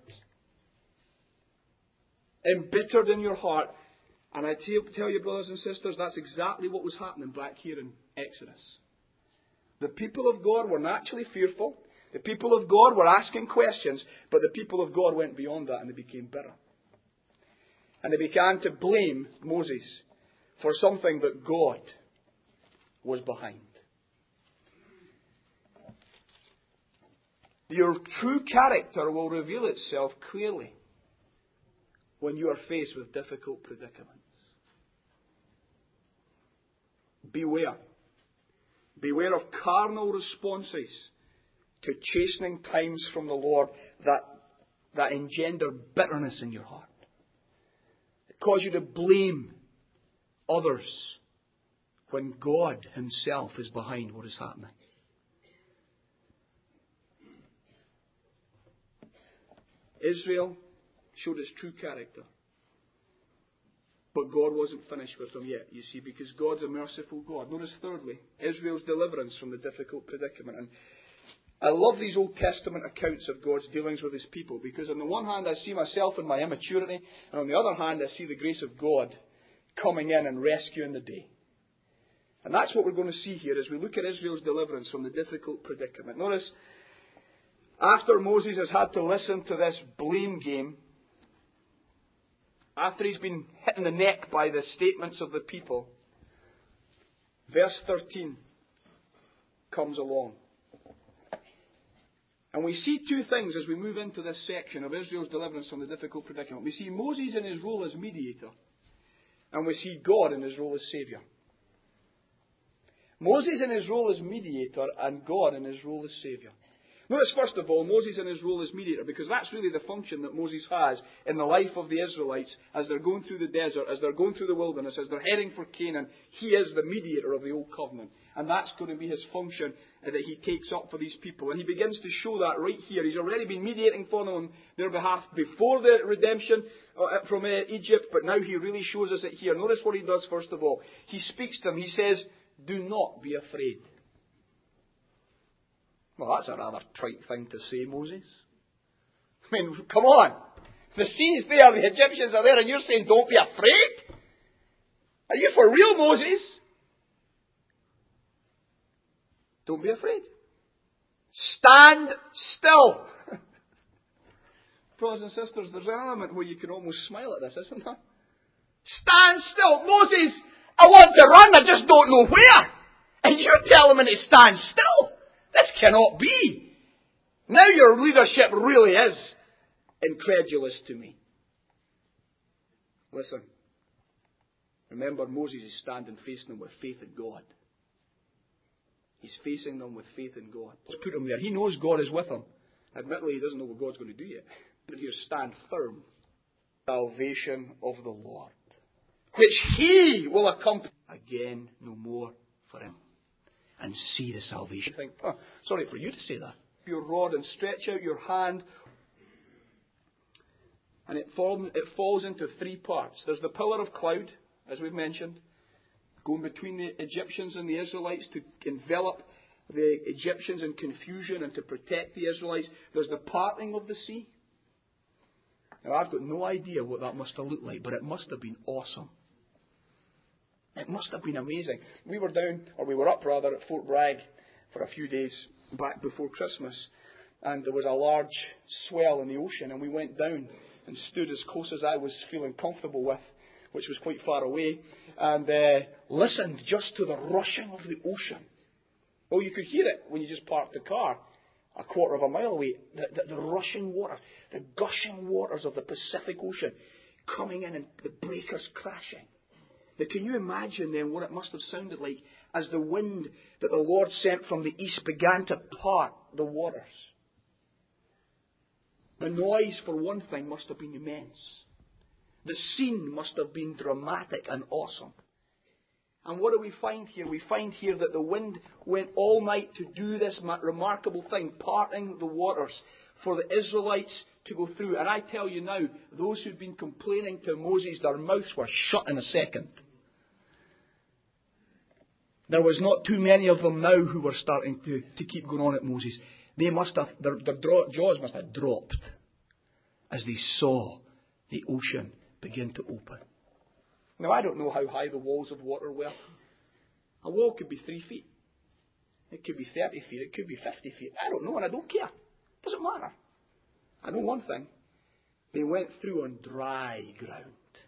Embittered in your heart. And I tell you, brothers and sisters, that's exactly what was happening back here in Exodus. The people of God were naturally fearful. The people of God were asking questions, but the people of God went beyond that and they became bitter. And they began to blame Moses for something that God was behind. Your true character will reveal itself clearly when you are faced with difficult predicaments. Beware. Beware of carnal responses to chastening times from the Lord that, that engender bitterness in your heart. It cause you to blame others when God Himself is behind what is happening. Israel showed its true character. But God wasn't finished with them yet, you see, because God's a merciful God. Notice thirdly, Israel's deliverance from the difficult predicament. And I love these Old Testament accounts of God's dealings with His people, because on the one hand I see myself in my immaturity, and on the other hand I see the grace of God coming in and rescuing the day. And that's what we're going to see here as we look at Israel's deliverance from the difficult predicament. Notice, after Moses has had to listen to this blame game, after he's been hit in the neck by the statements of the people, verse thirteen comes along. And we see two things as we move into this section of Israel's deliverance from the difficult predicament. We see Moses in his role as mediator, and we see God in his role as Saviour. Moses in his role as mediator, and God in his role as Saviour. Notice, first of all, Moses in his role as mediator, because that's really the function that Moses has in the life of the Israelites as they're going through the desert, as they're going through the wilderness, as they're heading for Canaan. He is the mediator of the Old Covenant. And that's going to be his function that he takes up for these people. And he begins to show that right here. He's already been mediating for them on their behalf before the redemption from Egypt, but now he really shows us it here. Notice what he does first of all. He speaks to them. He says, "Do not be afraid." Well, that's a rather trite thing to say, Moses. I mean, come on. The sea's there, the Egyptians are there, and you're saying, don't be afraid? Are you for real, Moses? Don't be afraid. Stand still. Brothers and sisters, there's an element where you can almost smile at this, isn't there? Stand still. Moses, I want to run, I just don't know where. And you're telling me to stand still. This cannot be. Now your leadership really is incredulous to me. Listen. Remember, Moses is standing facing them with faith in God. He's facing them with faith in God. Let's put him there. He knows God is with him. Admittedly, he doesn't know what God's going to do yet. But here, stand firm. Salvation of the Lord, which He will accomplish. Again, no more for him. and see the salvation. Think, oh, sorry for you to say that. Your rod and stretch out your hand. And it, form, it falls into three parts. There's the pillar of cloud, as we've mentioned, going between the Egyptians and the Israelites to envelop the Egyptians in confusion and to protect the Israelites. There's the parting of the sea. Now, I've got no idea what that must have looked like, but it must have been awesome. It must have been amazing. We were down, or we were up rather, at Fort Bragg for a few days back before Christmas, and there was a large swell in the ocean, and we went down and stood as close as I was feeling comfortable with, which was quite far away, and uh, listened just to the rushing of the ocean. Well, you could hear it when you just parked the car a quarter of a mile away. The, the, the rushing waters, the gushing waters of the Pacific Ocean coming in and the breakers crashing. Now, can you imagine then what it must have sounded like as the wind that the Lord sent from the east began to part the waters? The noise, for one thing, must have been immense. The scene must have been dramatic and awesome. And what do we find here? We find here that the wind went all night to do this remarkable thing, parting the waters for the Israelites to go through. And I tell you now, those who'd been complaining to Moses, their mouths were shut in a second. There was not too many of them now who were starting to, to keep going on at Moses. They must have, their, their jaws must have dropped as they saw the ocean begin to open. Now, I don't know how high the walls of water were. A wall could be three feet. It could be thirty feet. It could be fifty feet. I don't know, and I don't care. It doesn't matter. I know one thing. They went through on dry ground.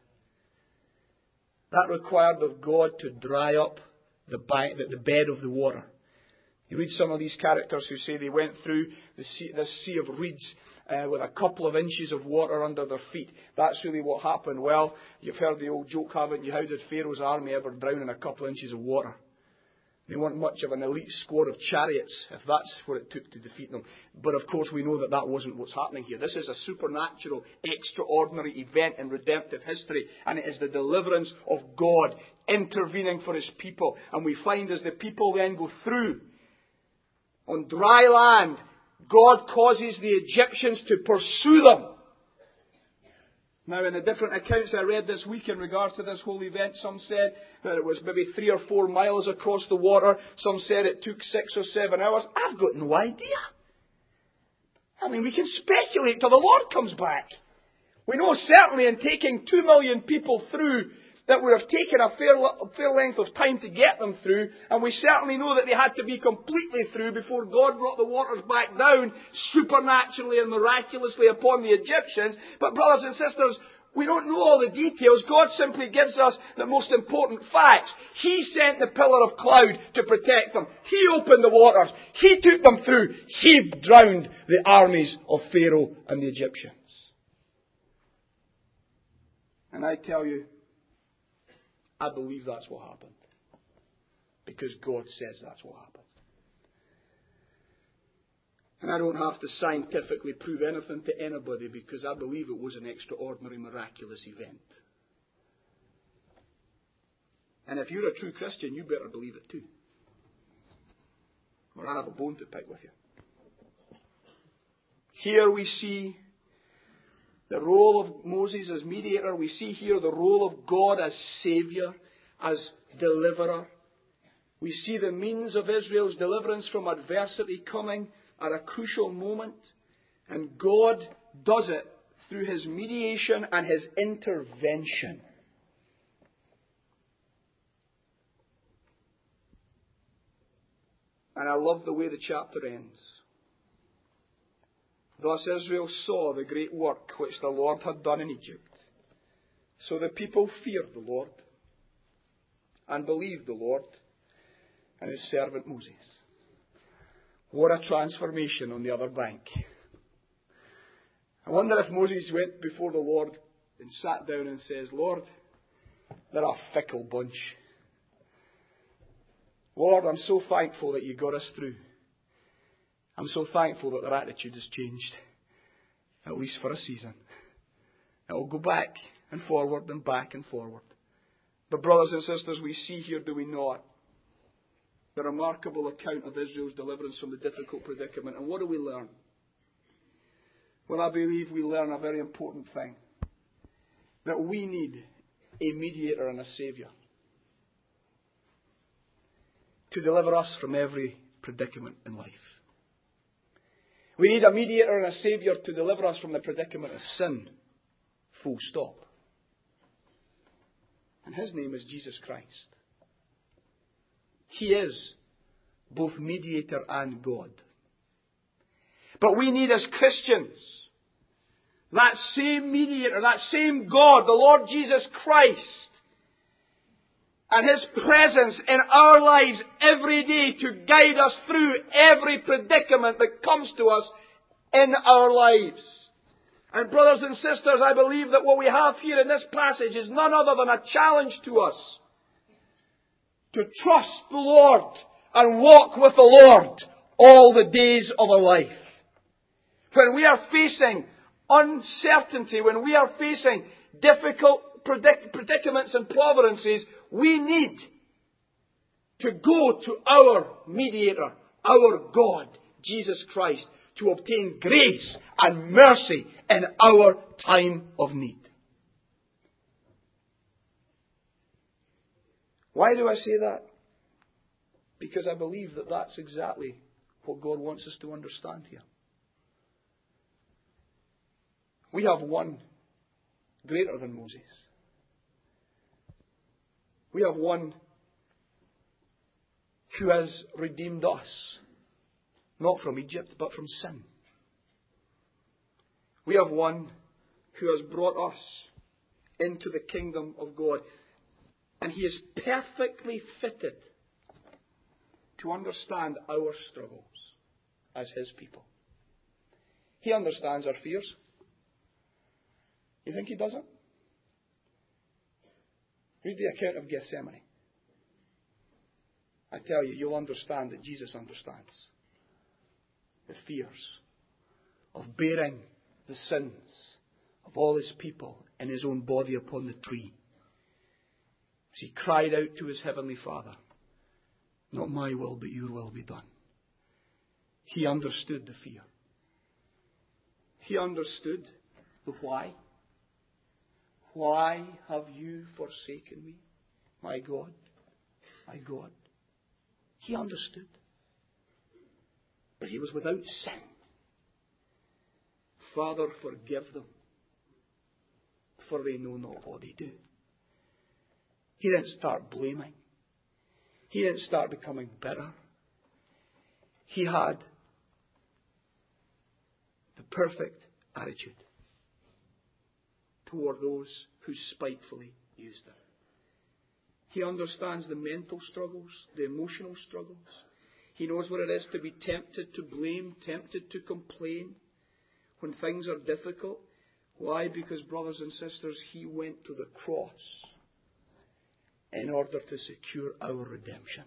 That required of God to dry up the, bank, the bed of the water. You read some of these characters who say they went through the sea, this sea of reeds uh, with a couple of inches of water under their feet. That's really what happened. Well, you've heard the old joke, haven't you? How did Pharaoh's army ever drown in a couple of inches of water? They weren't much of an elite squad of chariots, if that's what it took to defeat them. But of course we know that that wasn't what's happening here. This is a supernatural, extraordinary event in redemptive history. And it is the deliverance of God intervening for His people. And we find as the people then go through on dry land, God causes the Egyptians to pursue them. Now, in the different accounts I read this week in regards to this whole event, some said that it was maybe three or four miles across the water. Some said it took six or seven hours. I've got no idea. I mean, we can speculate till the Lord comes back. We know certainly in taking two million people through that would have taken a fair, fair length of time to get them through. And we certainly know that they had to be completely through before God brought the waters back down supernaturally and miraculously upon the Egyptians. But brothers and sisters, we don't know all the details. God simply gives us the most important facts. He sent the pillar of cloud to protect them. He opened the waters. He took them through. He drowned the armies of Pharaoh and the Egyptians. And I tell you, I believe that's what happened. Because God says that's what happened. And I don't have to scientifically prove anything to anybody because I believe it was an extraordinary, miraculous event. And if you're a true Christian, you better believe it too. Or I have a bone to pick with you. Here we see the role of Moses as mediator. We see here the role of God as Saviour, as deliverer. We see the means of Israel's deliverance from adversity coming at a crucial moment. And God does it through His mediation and His intervention. And I love the way the chapter ends. Thus Israel saw the great work which the Lord had done in Egypt. So the people feared the Lord and believed the Lord and His servant Moses. What a transformation on the other bank. I wonder if Moses went before the Lord and sat down and says, Lord, they're a fickle bunch. Lord, I'm so thankful that you got us through. I'm so thankful that their attitude has changed, at least for a season. It will go back and forward and back and forward. But brothers and sisters, we see here, do we not, the remarkable account of Israel's deliverance from the difficult predicament. And what do we learn? Well, I believe we learn a very important thing. That we need a mediator and a Saviour to deliver us from every predicament in life. We need a mediator and a Saviour to deliver us from the predicament of sin. Full stop. And His name is Jesus Christ. He is both mediator and God. But we need as Christians that same mediator, that same God, the Lord Jesus Christ, and His presence in our lives every day to guide us through every predicament that comes to us in our lives. And brothers and sisters, I believe that what we have here in this passage is none other than a challenge to us to trust the Lord and walk with the Lord all the days of our life. When we are facing uncertainty, when we are facing difficult predic- predicaments and providences, we need to go to our mediator, our God, Jesus Christ, to obtain grace and mercy in our time of need. Why do I say that? Because I believe that that's exactly what God wants us to understand here. We have one greater than Moses. We have one who has redeemed us, not from Egypt, but from sin. We have one who has brought us into the kingdom of God. And He is perfectly fitted to understand our struggles as His people. He understands our fears. You think He doesn't? Read the account of Gethsemane. I tell you, you'll understand that Jesus understands the fears of bearing the sins of all His people in His own body upon the tree. As He cried out to His heavenly Father, not my will, but your will be done. He understood the fear. He understood the why. Why have you forsaken me, my God, my God? He understood. But He was without sin. Father, forgive them, for they know not what they do. He didn't start blaming. He didn't start becoming bitter. He had the perfect attitude toward those who spitefully used Him. He understands the mental struggles, the emotional struggles. He knows what it is to be tempted to blame, tempted to complain when things are difficult. Why? Because, brothers and sisters, He went to the cross in order to secure our redemption.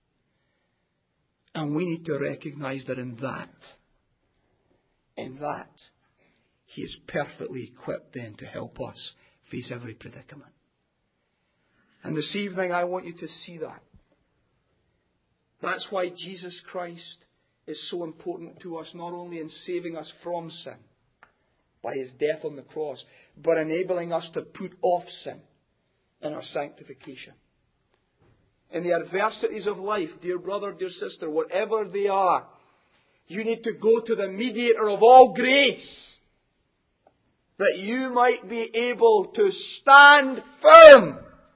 And we need to recognize that in that, in that, He is perfectly equipped then to help us face every predicament. And this evening I want you to see that. That's why Jesus Christ is so important to us, not only in saving us from sin by His death on the cross, but enabling us to put off sin in our sanctification. In the adversities of life, dear brother, dear sister, whatever they are, you need to go to the mediator of all grace, that you might be able to stand firm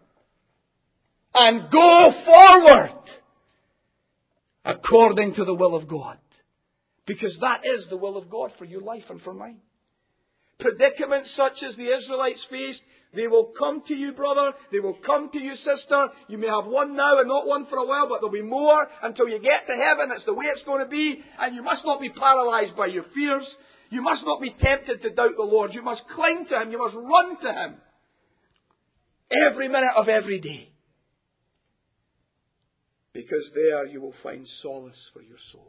and go forward according to the will of God. Because that is the will of God for your life and for mine. Predicaments such as the Israelites faced, they will come to you, brother. They will come to you, sister. You may have one now and not one for a while, but there'll be more until you get to heaven. That's the way it's going to be. And you must not be paralyzed by your fears. You must not be tempted to doubt the Lord. You must cling to Him. You must run to Him every minute of every day. Because there you will find solace for your soul.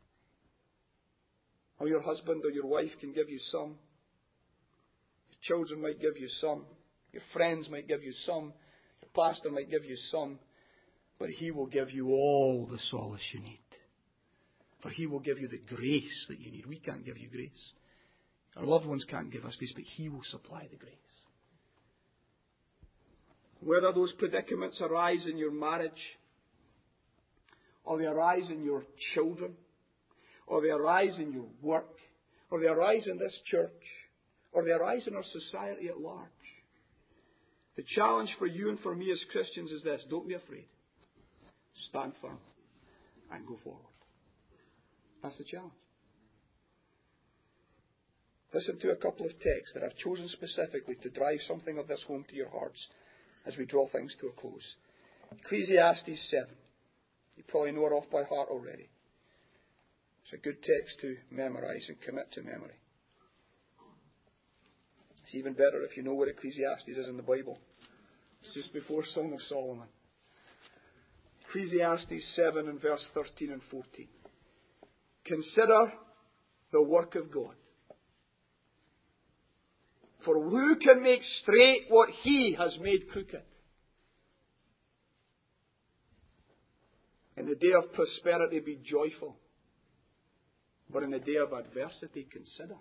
Or your husband or your wife can give you some. Your children might give you some. Your friends might give you some. Your pastor might give you some. But He will give you all the solace you need. For He will give you the grace that you need. We can't give you grace. Our loved ones can't give us grace, but He will supply the grace. Whether those predicaments arise in your marriage, or they arise in your children, or they arise in your work, or they arise in this church, or they arise in our society at large, the challenge for you and for me as Christians is this: don't be afraid. Stand firm and go forward. That's the challenge. Listen to a couple of texts that I've chosen specifically to drive something of this home to your hearts as we draw things to a close. Ecclesiastes seven. You probably know it off by heart already. It's a good text to memorize and commit to memory. It's even better if you know where Ecclesiastes is in the Bible. It's just before Song of Solomon. Ecclesiastes seven and verse thirteen and fourteen. Consider the work of God. For who can make straight what He has made crooked? In the day of prosperity be joyful, but in the day of adversity consider.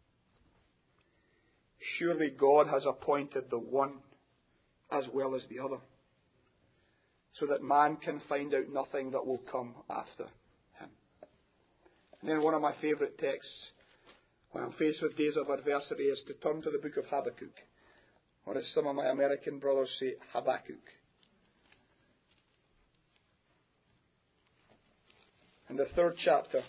Surely God has appointed the one as well as the other, so that man can find out nothing that will come after him. And then one of my favourite texts when I'm faced with days of adversity is to turn to the book of Habakkuk, or as some of my American brothers say, Habakkuk. In the third chapter,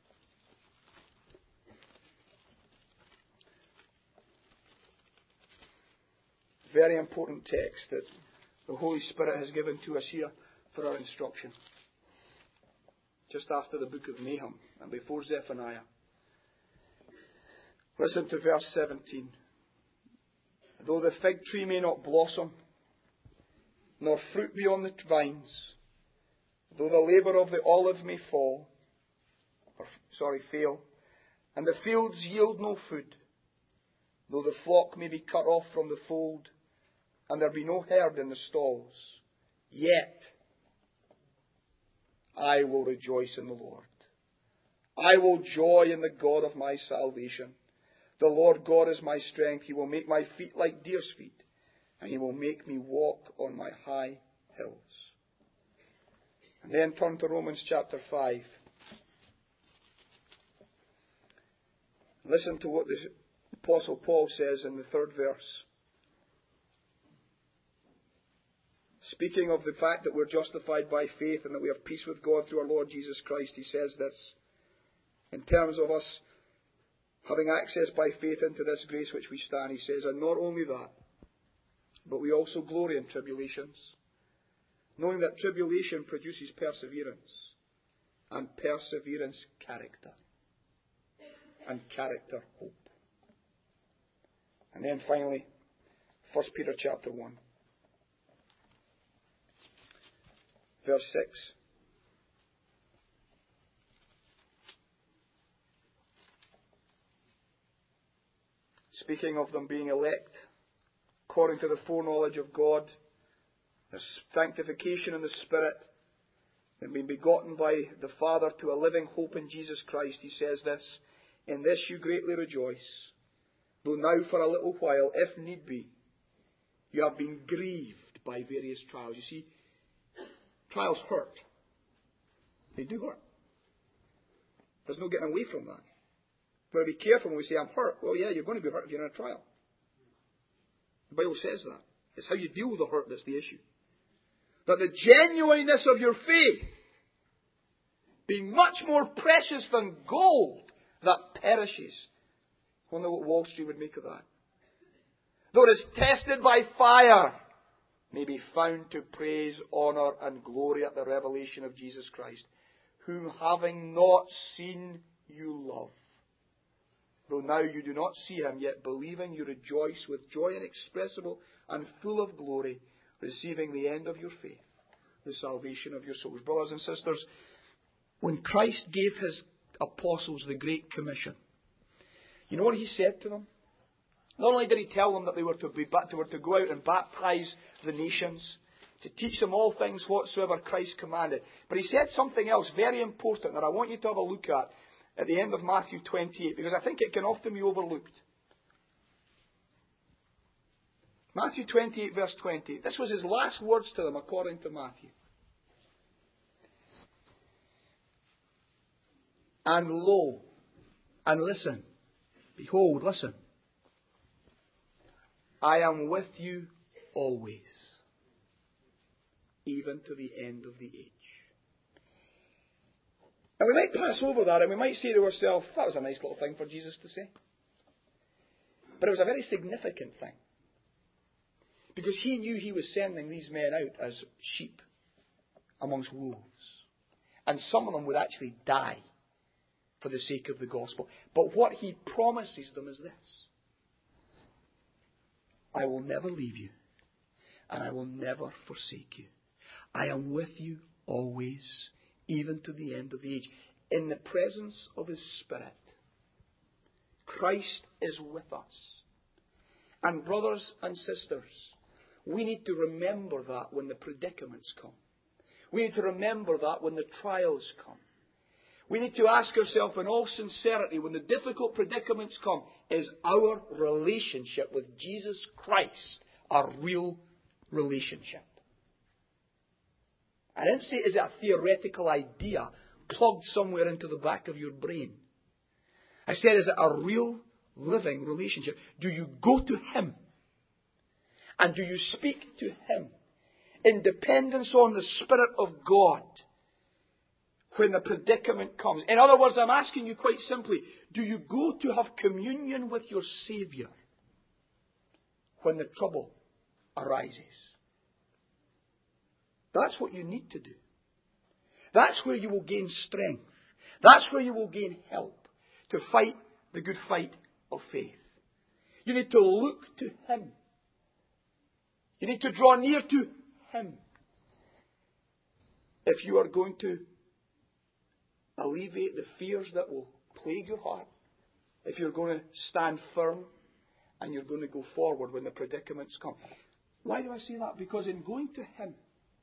very important text that the Holy Spirit has given to us here for our instruction. Just after the book of Nahum and before Zephaniah. Listen to verse seventeen. Though the fig tree may not blossom, nor fruit be on the vines, though the labour of the olive may fall, or sorry, fail, and the fields yield no food, though the flock may be cut off from the fold, and there be no herd in the stalls, yet I will rejoice in the Lord. I will joy in the God of my salvation. The Lord God is my strength. He will make my feet like deer's feet, and He will make me walk on my high hills. And then turn to Romans chapter five. Listen to what the Apostle Paul says in the third verse. Speaking of the fact that we're justified by faith and that we have peace with God through our Lord Jesus Christ, he says this, in terms of us having access by faith into this grace which we stand, he says, and not only that, but we also glory in tribulations, knowing that tribulation produces perseverance, and perseverance character, and character hope. And then finally, First Peter chapter one. Verse six. Speaking of them being elect, according to the foreknowledge of God, the sanctification in the Spirit, and being begotten by the Father to a living hope in Jesus Christ, he says this, in this you greatly rejoice, though now for a little while, if need be, you have been grieved by various trials. You see, trials hurt. They do hurt. There's no getting away from that. We've got to be careful when we say, I'm hurt. Well, yeah, you're going to be hurt if you're in a trial. The Bible says that. It's how you deal with the hurt that's the issue. That the genuineness of your faith, being much more precious than gold that perishes. I wonder what Wall Street would make of that. Though it is tested by fire, may be found to praise, honour, and glory at the revelation of Jesus Christ, whom having not seen you love. Though now you do not see Him, yet believing you rejoice with joy inexpressible and full of glory, receiving the end of your faith, the salvation of your souls. Brothers and sisters, when Christ gave His apostles the Great Commission, you know what He said to them? Not only did He tell them that they were to be, they were to go out and baptize the nations, to teach them all things whatsoever Christ commanded. But he said something else very important that I want you to have a look at at the end of Matthew twenty-eight, because I think it can often be overlooked. Matthew twenty-eight, verse twenty. This was his last words to them, according to Matthew. And lo, and listen, behold, listen, I am with you always, even to the end of the age. And we might pass over that and we might say to ourselves, that was a nice little thing for Jesus to say. But it was a very significant thing. Because he knew he was sending these men out as sheep amongst wolves. And some of them would actually die for the sake of the gospel. But what he promises them is this: I will never leave you, and I will never forsake you. I am with you always, even to the end of the age. In the presence of his Spirit, Christ is with us. And brothers and sisters, we need to remember that when the predicaments come. We need to remember that when the trials come. We need to ask ourselves in all sincerity, when the difficult predicaments come, is our relationship with Jesus Christ a real relationship? I didn't say is it a theoretical idea plugged somewhere into the back of your brain. I said, is it a real living relationship? Do you go to Him? And do you speak to Him in dependence on the Spirit of God when the predicament comes? In other words, I'm asking you quite simply, do you go to have communion with your Saviour when the trouble arises? That's what you need to do. That's where you will gain strength. That's where you will gain help to fight the good fight of faith. You need to look to Him. You need to draw near to Him if you are going to alleviate the fears that will plague your heart, if you're going to stand firm and you're going to go forward when the predicaments come. Why do I say that? Because in going to Him,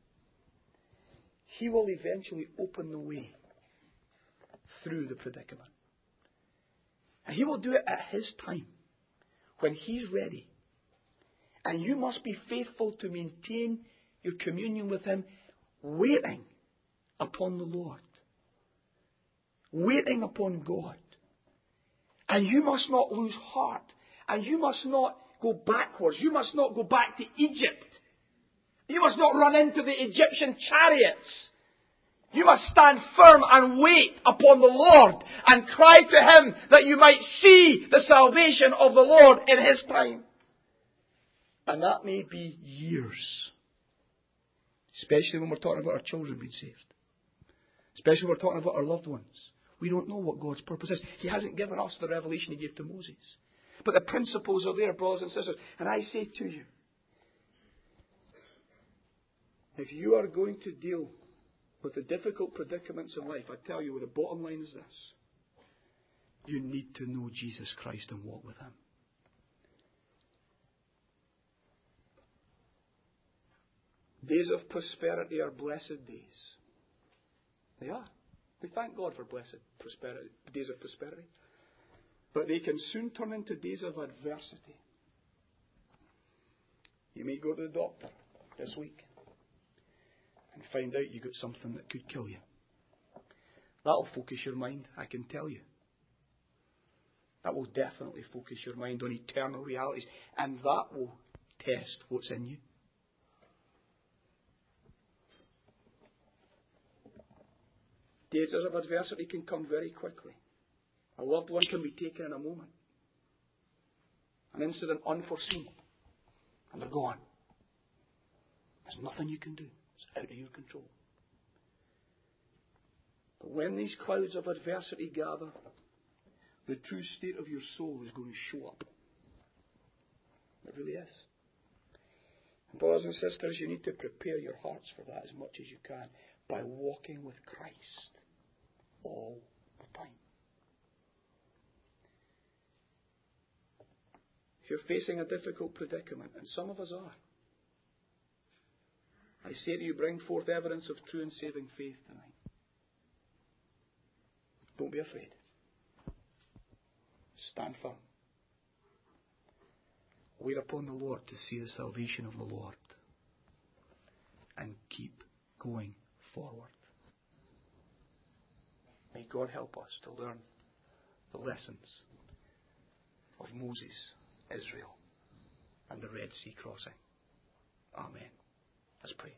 He will eventually open the way through the predicament. And He will do it at His time, when He's ready. And you must be faithful to maintain your communion with Him, waiting upon the Lord. Waiting upon God. And you must not lose heart. And you must not go backwards. You must not go back to Egypt. You must not run into the Egyptian chariots. You must stand firm and wait upon the Lord and cry to Him that you might see the salvation of the Lord in His time. And that may be years. Especially when we're talking about our children being saved. Especially when we're talking about our loved ones. We don't know what God's purpose is. He hasn't given us the revelation He gave to Moses. But the principles are there, brothers and sisters. And I say to you, if you are going to deal with the difficult predicaments in life, I tell you, the bottom line is this: you need to know Jesus Christ and walk with Him. Days of prosperity are blessed days. They are. We thank God for blessed prosperity, days of prosperity. But they can soon turn into days of adversity. You may go to the doctor this week and find out you've got something that could kill you. That'll focus your mind, I can tell you. That will definitely focus your mind on eternal realities. And that will test what's in you. Days of adversity can come very quickly. A loved one can be taken in a moment. An incident unforeseen. And they're gone. There's nothing you can do. It's out of your control. But when these clouds of adversity gather, the true state of your soul is going to show up. It really is. And brothers and sisters, you need to prepare your hearts for that as much as you can by walking with Christ all the time. If you're facing a difficult predicament, and some of us are, I say to you, bring forth evidence of true and saving faith tonight. Don't be afraid. Stand firm. Wait upon the Lord to see the salvation of the Lord. And keep going forward. May God help us to learn the lessons of Moses, Israel, and the Red Sea crossing. Amen. Let's pray.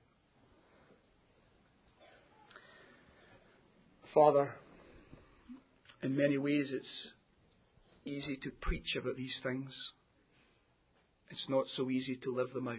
Father, in many ways it's easy to preach about these things. It's not so easy to live them out.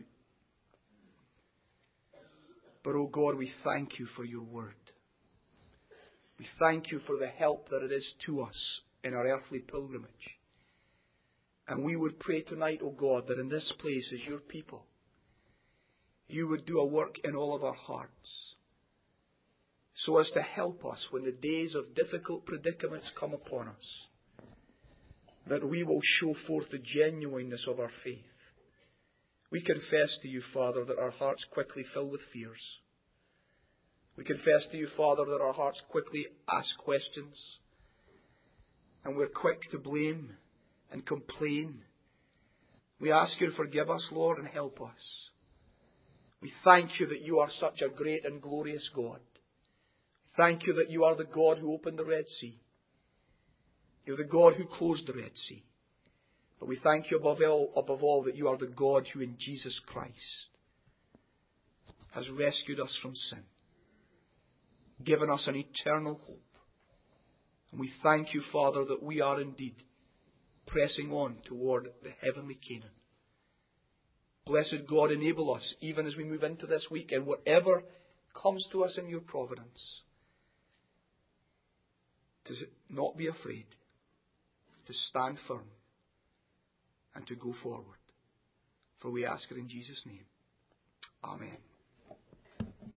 But, oh God, we thank you for your word. We thank you for the help that it is to us in our earthly pilgrimage. And we would pray tonight, oh God, that in this place as your people, you would do a work in all of our hearts so as to help us when the days of difficult predicaments come upon us, that we will show forth the genuineness of our faith. We confess to you, Father, that our hearts quickly fill with fears. We confess to you, Father, that our hearts quickly ask questions. And we're quick to blame and complain. We ask you to forgive us, Lord, and help us. We thank you that you are such a great and glorious God. Thank you that you are the God who opened the Red Sea. You're the God who closed the Red Sea. But we thank you above all, above all that you are the God who in Jesus Christ has rescued us from sin, given us an eternal hope. And we thank you, Father, that we are indeed pressing on toward the heavenly Canaan. Blessed God, enable us, even as we move into this week, and whatever comes to us in your providence, to not be afraid, to stand firm, and to go forward. For we ask it in Jesus' name. Amen.